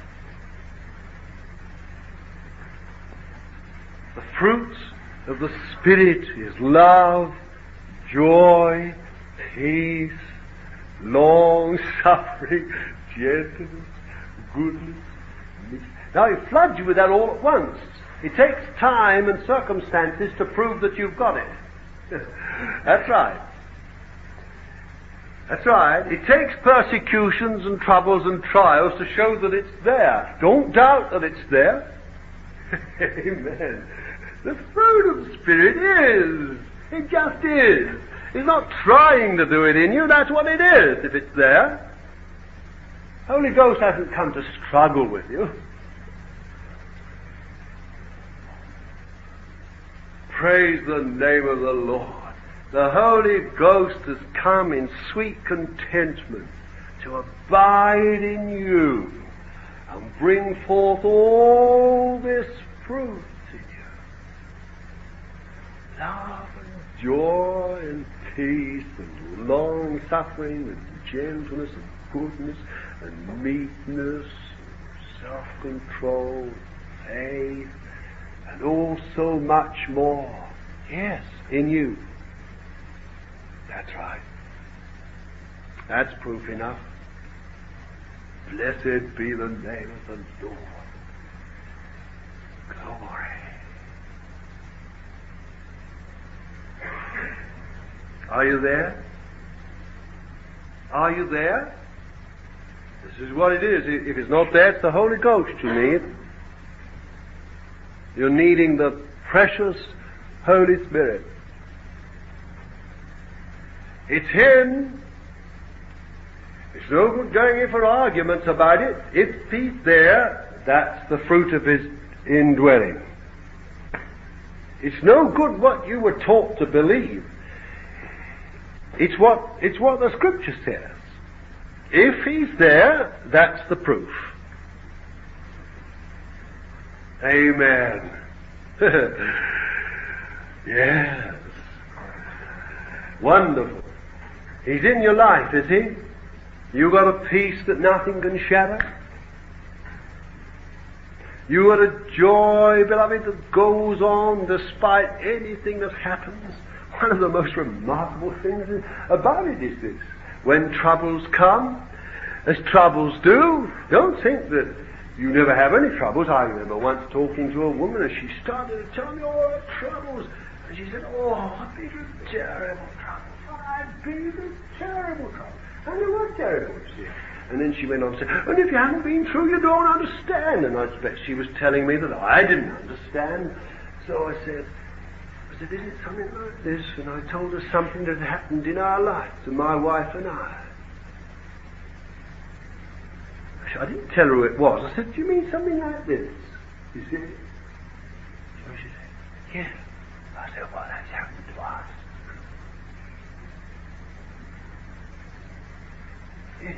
The fruit of the Spirit is love, joy, peace, long-suffering, gentleness, goodness, meekness. Now He floods you with that all at once. It takes time and circumstances to prove that you've got it. That's right. That's right. It takes persecutions and troubles and trials to show that it's there. Don't doubt that it's there. Amen. The fruit of the Spirit is. It just is. He's not trying to do it in you. That's what it is, if it's there. Holy Ghost hasn't come to struggle with you. Praise the name of the Lord. The Holy Ghost has come in sweet contentment to abide in you and bring forth all this fruit in you. Love and joy and peace and long-suffering and gentleness and goodness and meekness and self-control, faith, and oh, so much more. Yes, in you. That's right. That's proof enough. Blessed be the name of the Lord. Glory. Are you there? Are you there? This is what it is. If it's not there, it's the Holy Ghost you need. You're needing the precious Holy Spirit. It's Him. It's no good going in for arguments about it. If He's there, that's the fruit of His indwelling. It's no good what you were taught to believe. It's what, it's what the Scripture says. If He's there, that's the proof. Amen. Yes. Wonderful. He's in your life, is He? You got a peace that nothing can shatter? You got a joy, beloved, that goes on despite anything that happens? One of the most remarkable things about it is this. When troubles come, as troubles do, don't think that you never have any troubles. I remember once talking to a woman and she started to tell me all her troubles. And she said, oh, I've been through terrible trouble. I've been through terrible trouble. And they were terrible, you see. And then she went on to say, and if you haven't been through, you don't understand. And I suspect she was telling me that I didn't understand. So I said, I said, is it something like this? And I told her something that had happened in our lives, to my wife and I. I didn't tell her who it was. I said, do you mean something like this? You see? So she said, yes. I said, well, that's happened to us. Yes.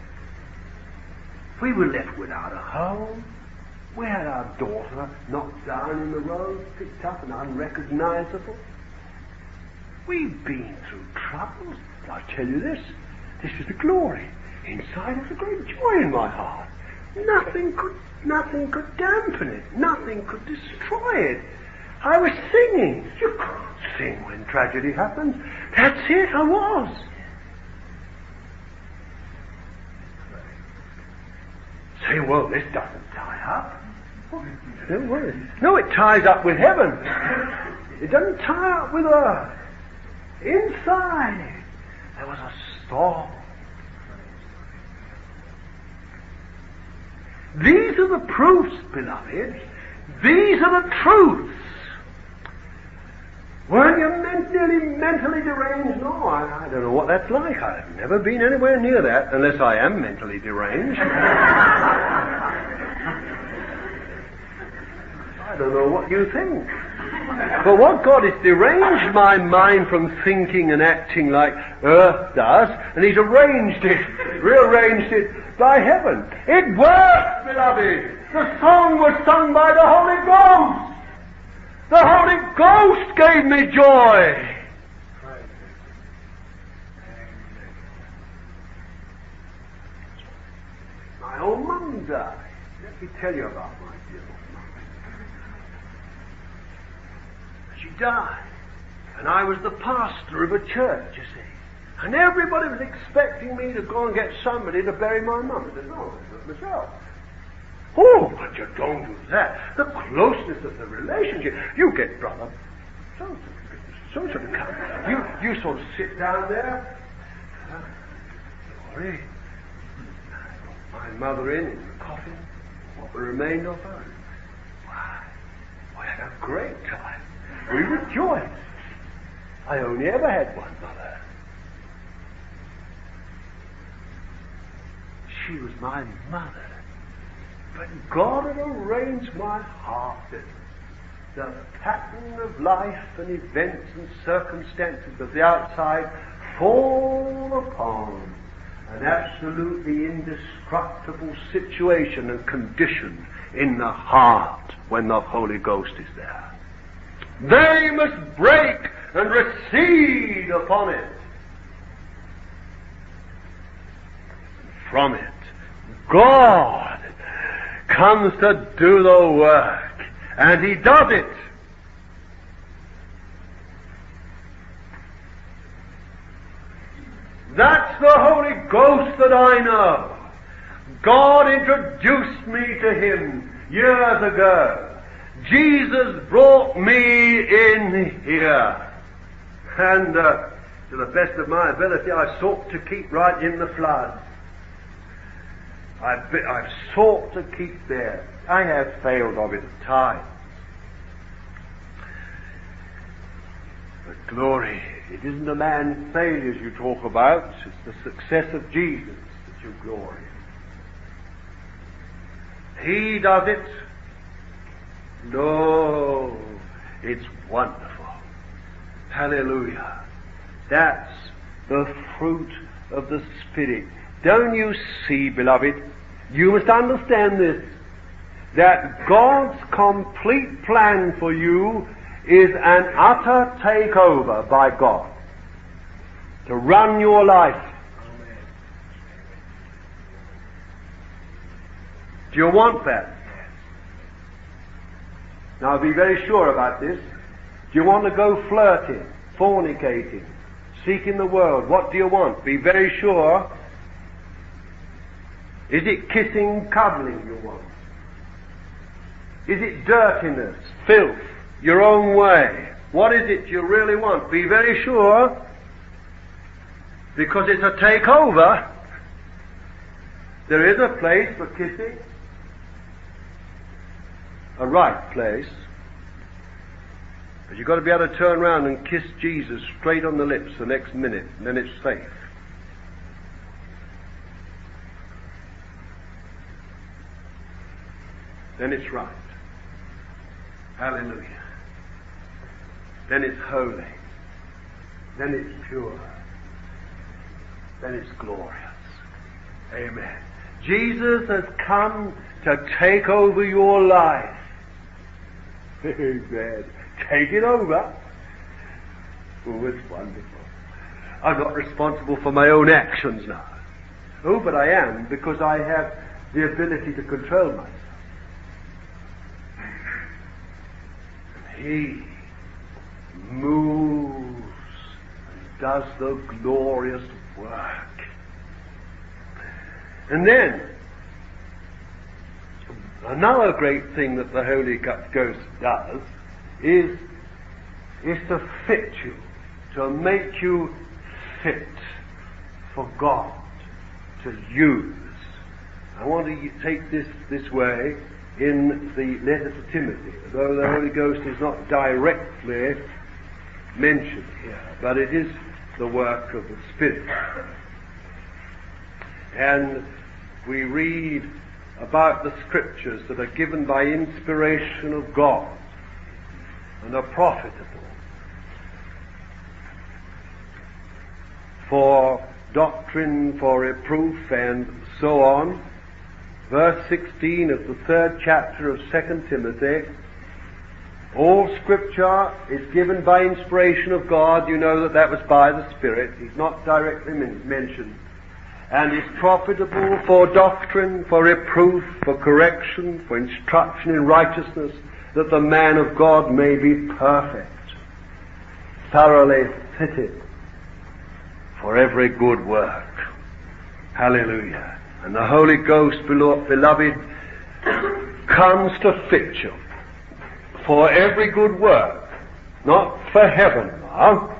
We were left without a home. We had our daughter knocked down in the road, picked up and unrecognizable. We've been through troubles. I tell you this, this is the glory. Inside is a great joy in my heart. Nothing could, nothing could dampen it. Nothing could destroy it. I was singing. You can't sing when tragedy happens. That's it, I was. Say, well, this doesn't tie up. Don't worry. No, it ties up with heaven. It doesn't tie up with earth. Inside, there was a storm. These are the proofs, beloved. These are the truths. Weren't you mentally, mentally deranged? No, I, I don't know what that's like. I've never been anywhere near that, unless I am mentally deranged. I don't know what you think. But what God has deranged my mind from thinking and acting like earth does, and He's arranged it, rearranged it by heaven. It works, beloved. The song was sung by the Holy Ghost. The Holy Ghost gave me joy. My own mum died. Let me tell you about my dear old mum. She died, and I was the pastor of a church, you see. And everybody was expecting me to go and get somebody to bury my mum. I said, no, I do it myself. Oh, but you don't do that. The closeness of the relationship. You get brother so so so to come. You you sort of sit down there. Sorry. My mother in in the coffin. What remained of her. Why, we had a great time. We rejoiced. I only ever had one mother. She was my mother. But God had arranged my heart. The pattern of life and events and circumstances of the outside fall upon an absolutely indestructible situation and condition in the heart when the Holy Ghost is there. They must break and recede upon it. From it, God comes to do the work, and He does it. That's the Holy Ghost that I know. God introduced me to Him years ago. Jesus brought me in here. And uh, to the best of my ability, I sought to keep right in the flood. I've, been, I've sought to keep there. I have failed of it at times. But glory, it isn't the man's failures you talk about, it's the success of Jesus that you glory. He does it. No, it's wonderful. Hallelujah. That's the fruit of the Spirit. Don't you see, beloved? You must understand this, that God's complete plan for you is an utter takeover by God to run your life. Do you want that? Now be very sure about this. Do you want to go flirting, fornicating, seeking the world? What do you want? Be very sure. Is it kissing, cuddling you want? Is it dirtiness, filth, your own way? What is it you really want? Be very sure, because it's a takeover. There is a place for kissing, a right place, but you've got to be able to turn around and kiss Jesus straight on the lips the next minute, and then it's safe. Then it's right. Hallelujah. Then it's holy. Then it's pure. Then it's glorious. Amen. Jesus has come to take over your life. Amen. Take it over. Oh, it's wonderful. I'm not responsible for my own actions now. Oh, but I am, because I have the ability to control myself. He moves and does the glorious work. And then, another great thing that the Holy Ghost does is, is to fit you, to make you fit for God to use. I want to take this this way in the letter to Timothy, though the Holy Ghost is not directly mentioned here, but it is the work of the Spirit. And we read about the Scriptures that are given by inspiration of God and are profitable for doctrine, for reproof, and so on. Verse sixteen of the third chapter of Second Timothy, all Scripture is given by inspiration of God. You know that that was by the Spirit. He's not directly men- mentioned. And is profitable for doctrine, for reproof, for correction, for instruction in righteousness, that the man of God may be perfect, thoroughly fitted for every good work. Hallelujah. And the Holy Ghost, beloved, comes to fit you for every good work. Not for heaven, love.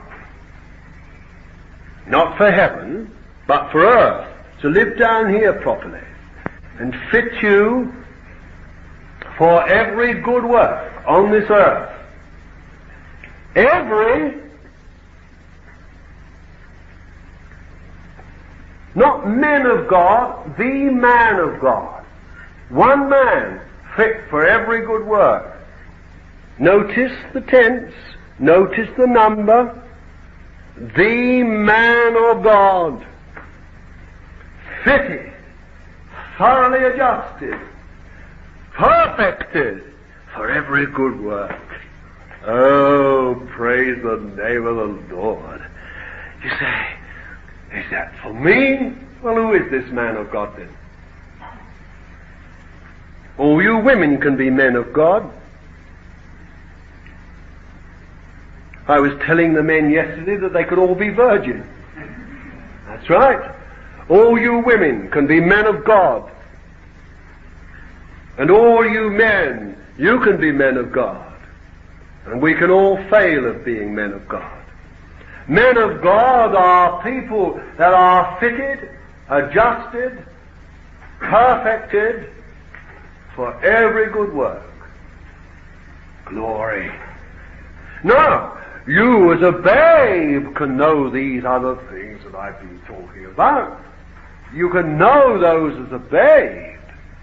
Not for heaven, but for earth. To live down here properly. And fit you for every good work on this earth. Every, not men of God, the man of God. One man fit for every good work. Notice the tense, notice the number. The man of God. Fitted, thoroughly adjusted, perfected for every good work. Oh, praise the name of the Lord. You say, is that for me? Well, who is this man of God then? All you women can be men of God. I was telling the men yesterday that they could all be virgin. That's right. All you women can be men of God. And all you men, you can be men of God. And we can all fail of being men of God. Men of God are people that are fitted, adjusted, perfected for every good work. Glory. Now, you as a babe can know these other things that I've been talking about. You can know those as a babe.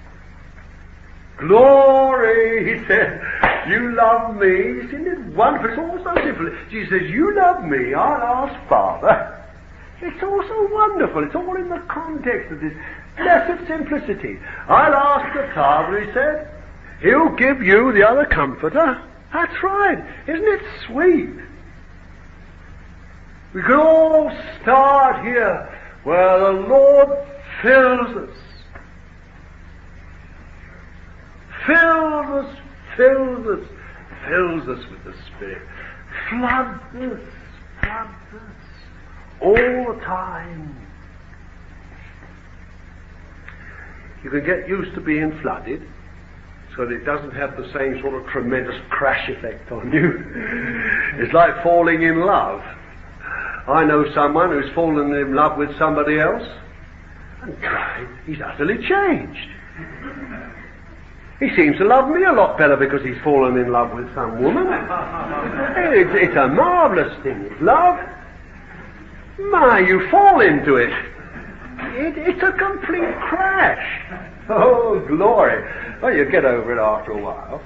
Glory, he said, you love me. Isn't it wonderful? It's all so simple. Jesus says, you love me, I'll ask Father. It's all so wonderful. It's all in the context of this blessed simplicity. I'll ask the Father, he said. He'll give you the other comforter. That's right. Isn't it sweet? We can all start here where the Lord fills us. Fills us, fills us, fills us with the Spirit. Floods us, floods us, all the time. You can get used to being flooded. so that it doesn't have the same sort of tremendous crash effect on you. It's like falling in love. I know someone who's fallen in love with somebody else, and God, he's utterly changed. He seems to love me a lot better because he's fallen in love with some woman. It's, it's a marvellous thing, love. My, you fall into it. it. It's a complete crash. Oh, glory. Well, you get over it after a while.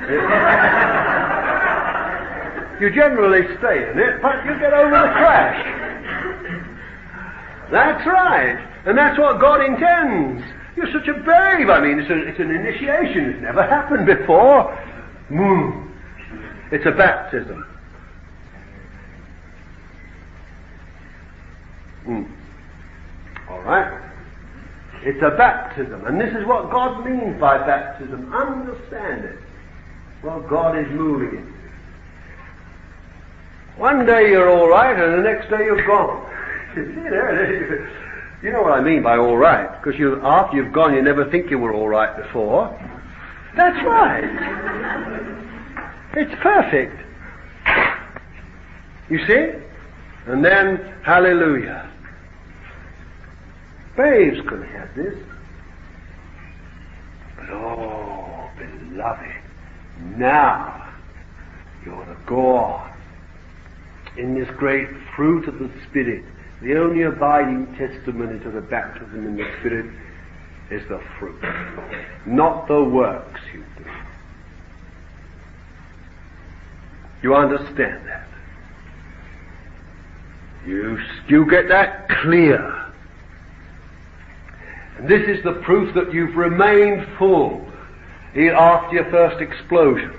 You generally stay in it, but you get over the crash. That's right. And that's what God intends. You're such a babe. I mean, it's, a, it's an initiation. It's never happened before. Mm. It's a baptism. Mm. All right. It's a baptism. And this is what God means by baptism. Understand it. What God is moving in. One day you're all right, and the next day you're gone. You know what I mean by all right, because you, after you've gone, you never think you were all right before. That's right. It's perfect. You see? And then, hallelujah. Babes can have this. But oh, beloved, now you're to go on in this great fruit of the Spirit. The only abiding testimony to the baptism in the Spirit is the fruit, not the works you do. You understand that? You, you get that clear. And this is the proof that you've remained full after your first explosion.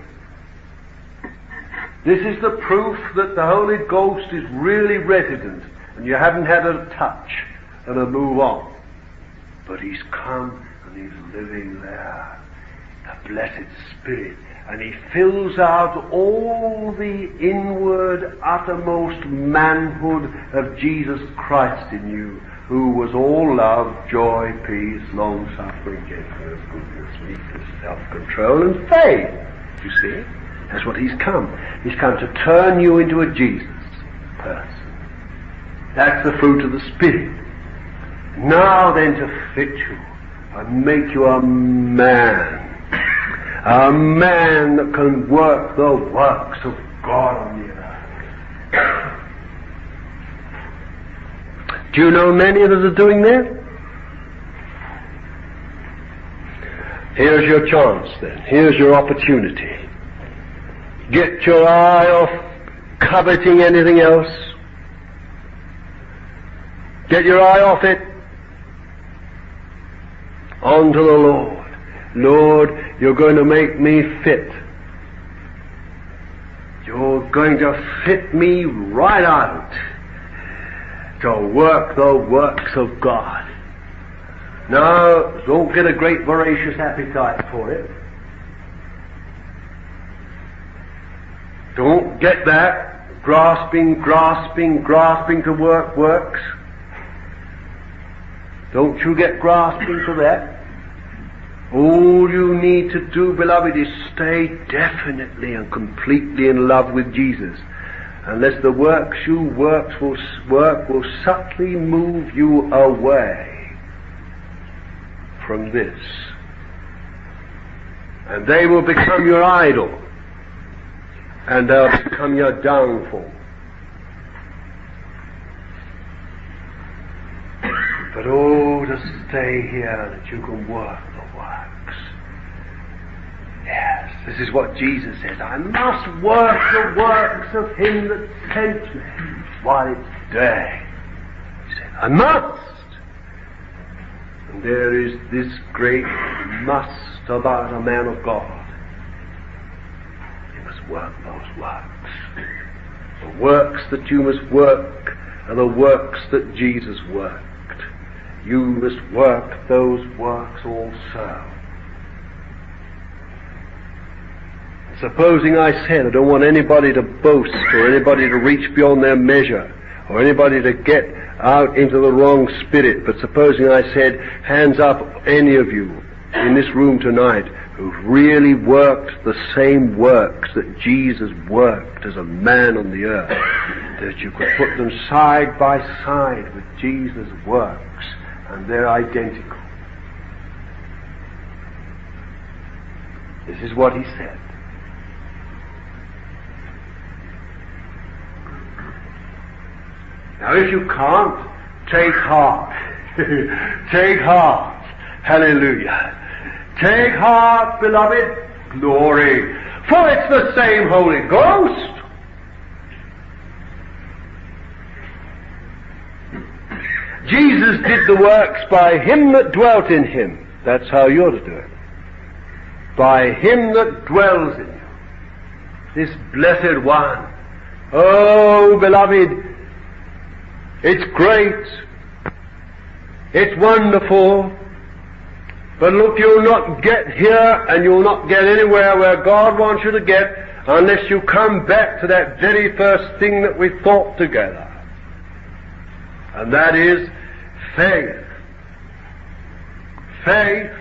This is the proof that the Holy Ghost is really resident, and you haven't had a touch and a move on. But He's come and He's living there, the blessed Spirit, and He fills out all the inward, uttermost manhood of Jesus Christ in you, who was all love, joy, peace, long-suffering, gentleness, goodness, meekness, self-control, and faith. You see? That's what He's come. He's come to turn you into a Jesus person. That's the fruit of the Spirit. Now then, to fit you and make you a man. A man that can work the works of God on the earth. Do you know many that are doing that? Here's your chance then. Here's your opportunity. Get your eye off coveting anything else. Get your eye off it. On to the Lord. Lord, you're going to make me fit. You're going to fit me right out to work the works of God. Now, don't get a great voracious appetite for it. Don't get that grasping, grasping, grasping to work works. Don't you get grasping to that. All you need to do, beloved, is stay definitely and completely in love with Jesus. Unless the works you works will, work will subtly move you away from this. And they will become your idol. And they'll become your downfall. But oh, to stay here that you can work the works. Yes, this is what Jesus says. I must work the works of Him that sent me while it's day. He said, I must. And there is this great must about a man of God. He must work those works. The works that you must work are the works that Jesus worked. You must work those works also. Supposing I said I don't want anybody to boast or anybody to reach beyond their measure or anybody to get out into the wrong spirit, but supposing I said, hands up any of you in this room tonight who've really worked the same works that Jesus worked as a man on the earth, that you could put them side by side with Jesus' works, and they're identical. This is what he said. Now if you can't, take heart. Take heart. Hallelujah. Take heart, beloved. Glory. For it's the same Holy Ghost. Jesus did the works by him that dwelt in him. That's how you're to do it. By him that dwells in you. This blessed one. Oh, beloved, it's great. It's wonderful. But look, you'll not get here and you'll not get anywhere where God wants you to get unless you come back to that very first thing that we thought together. And that is faith. Faith.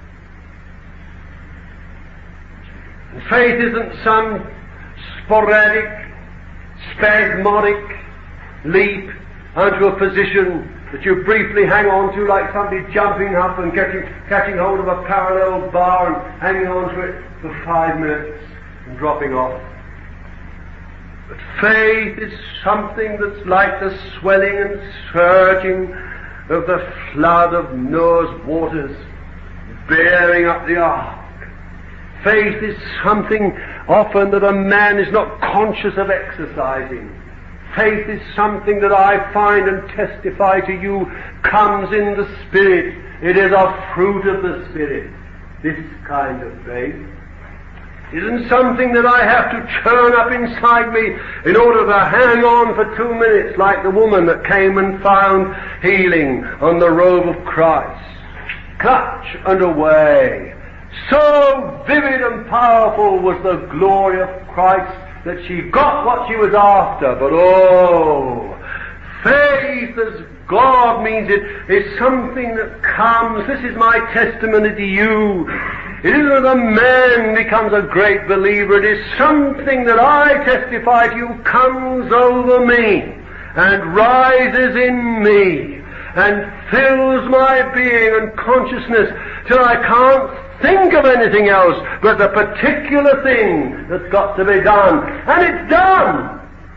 And faith isn't some sporadic, spasmodic leap unto a position that you briefly hang on to like somebody jumping up and catching, catching hold of a parallel bar and hanging on to it for five minutes and dropping off. But faith is something that's like the swelling and surging of the flood of Noah's waters bearing up the ark. Faith is something often that a man is not conscious of exercising. Faith is something that I find and testify to you comes in the Spirit. It is a fruit of the Spirit. This kind of faith isn't something that I have to churn up inside me in order to hang on for two minutes like the woman that came and found healing on the robe of Christ. Clutch and away. So vivid and powerful was the glory of Christ that she got what she was after. But oh, faith as God means it is something that comes. This is my testimony to you. It isn't that a man becomes a great believer. It is something that I testify to you comes over me and rises in me and fills my being and consciousness till I can't think of anything else but the particular thing that's got to be done. And it's done.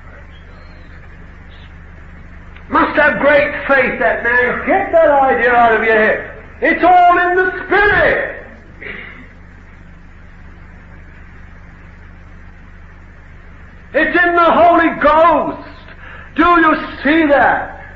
Must have great faith, that man. Get that idea out of your head. It's all in the Spirit. It's in the Holy Ghost. Do you see that?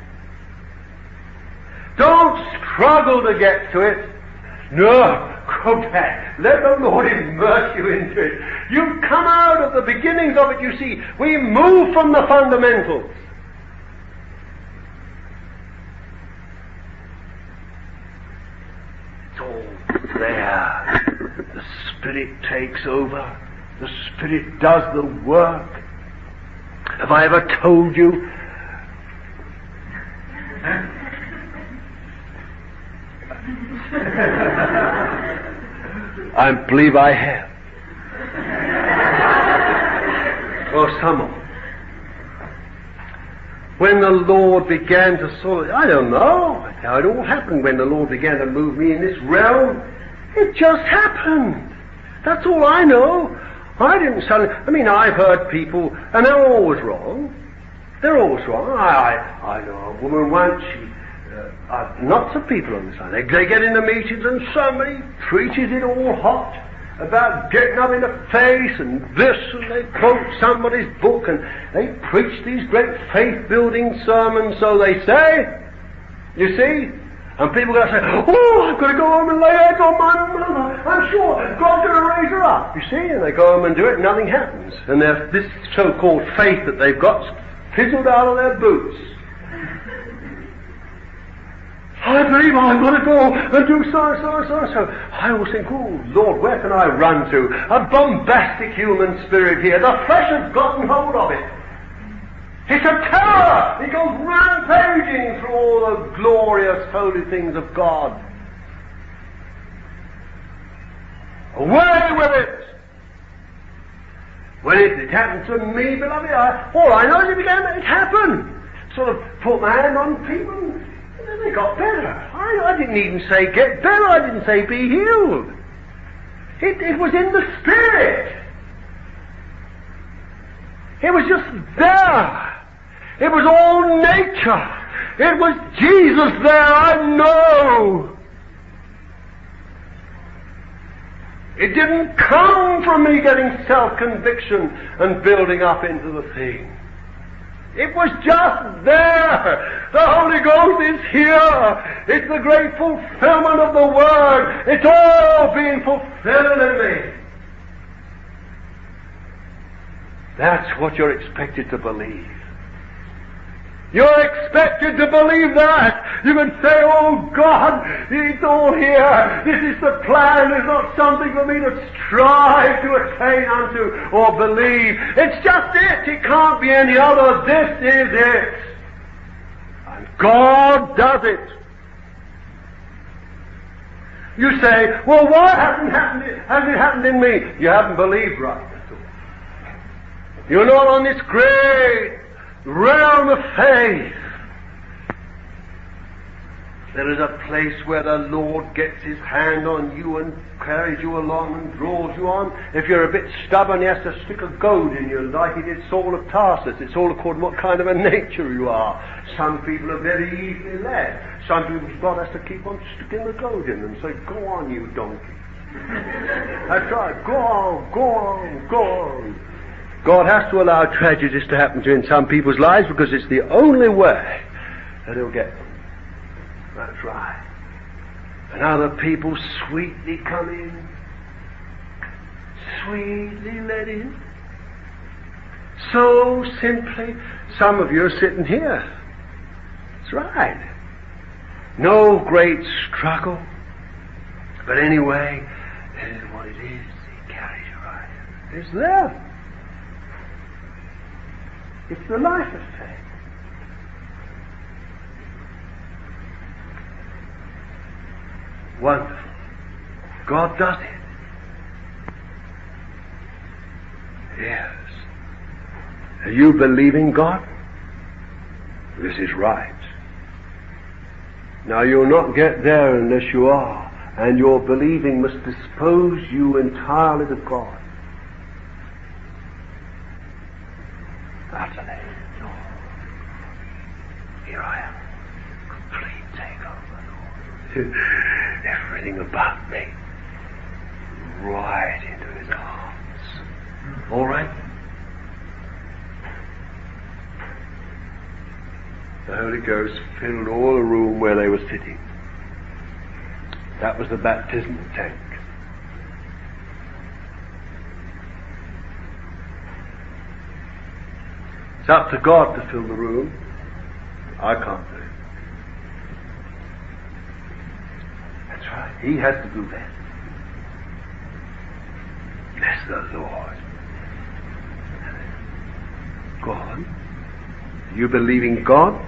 Don't struggle to get to it. No. Go back. Let the Lord immerse you into it. You come out of the beginnings of it, you see. We move from the fundamentals. It's all there. The Spirit takes over. The Spirit does the work. Have I ever told you? I believe I have. Or some of them. When the Lord began to sort of, I don't know how it all happened when the Lord began to move me in this realm. It just happened. That's all I know. I didn't suddenly, I mean, I've heard people, and they're always wrong. They're always wrong. I, I, I know a woman once, she, Uh, uh, lots of people on this line. They, they get in the meetings and somebody preaches it all hot about getting up in the face and this, and they quote somebody's book and they preach these great faith-building sermons, so they say. You see? And people are going to say, oh, I've got to go home and lay eggs on my mother. I'm sure God's going to raise her up. You see? And they go home and do it and nothing happens. And this so-called faith that they've got fizzled out of their boots. I believe I'm going to go and do so, so, so, so. I always think, oh, Lord, where can I run to? A bombastic human spirit here. The flesh has gotten hold of it. It's a terror. It goes rampaging through all the glorious holy things of God. Away with it! When it, it happened to me, beloved, I, all I know is it began, it happened. Sort of put my hand on people, and then they got better. I, I didn't even say get better, I didn't say be healed. It, it was in the Spirit. It was just there. It was all nature. It was Jesus there, I know. It didn't come from me getting self-conviction and building up into the thing. It was just there. The Holy Ghost is here. It's the great fulfillment of the Word. It's all being fulfilled in me. That's what you're expected to believe. You're expected to believe that. You can say, oh God, it's all here. This is the plan. It's not something for me to strive to attain unto or believe. It's just it. It can't be any other. This is it. And God does it. You say, well, why hasn't, happened, hasn't it happened in me? You haven't believed right, that's all. You're not on this great realm of faith. There is a place where the Lord gets His hand on you and carries you along and draws you on. If you're a bit stubborn, He has to stick a goad in you like He did Saul of Tarsus. It's all according to what kind of a nature you are. Some people are very easily led. Some people, God has to keep on sticking the goad in them and say, go on, you donkey. That's right, go on, go on, go on. God has to allow tragedies to happen to in some people's lives because it's the only way that He'll get them. That's right. And other people sweetly come in, sweetly let in. So simply, some of you are sitting here. That's right. No great struggle. But anyway, that is what it is. He carries you right. It's there. It's the life of faith. Wonderful. God does it. Yes. Are you believing God? This is right. Now you'll not get there unless you are, and your believing must dispose you entirely to God. Utterly. No. Here I am. Complete takeover, Lord. Everything about me. Right into His arms. All right? The Holy Ghost filled all the room where they were sitting. That was the baptismal tank. It's up to God to fill the room. I can't do it. That's right. He has to do that. Bless the Lord. God? You believing God?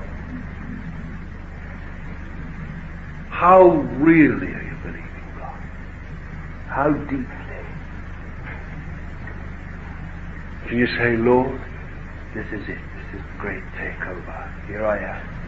How really are you believing God? How deeply? Can you say, Lord, this is it. This is the great takeover. Here I am.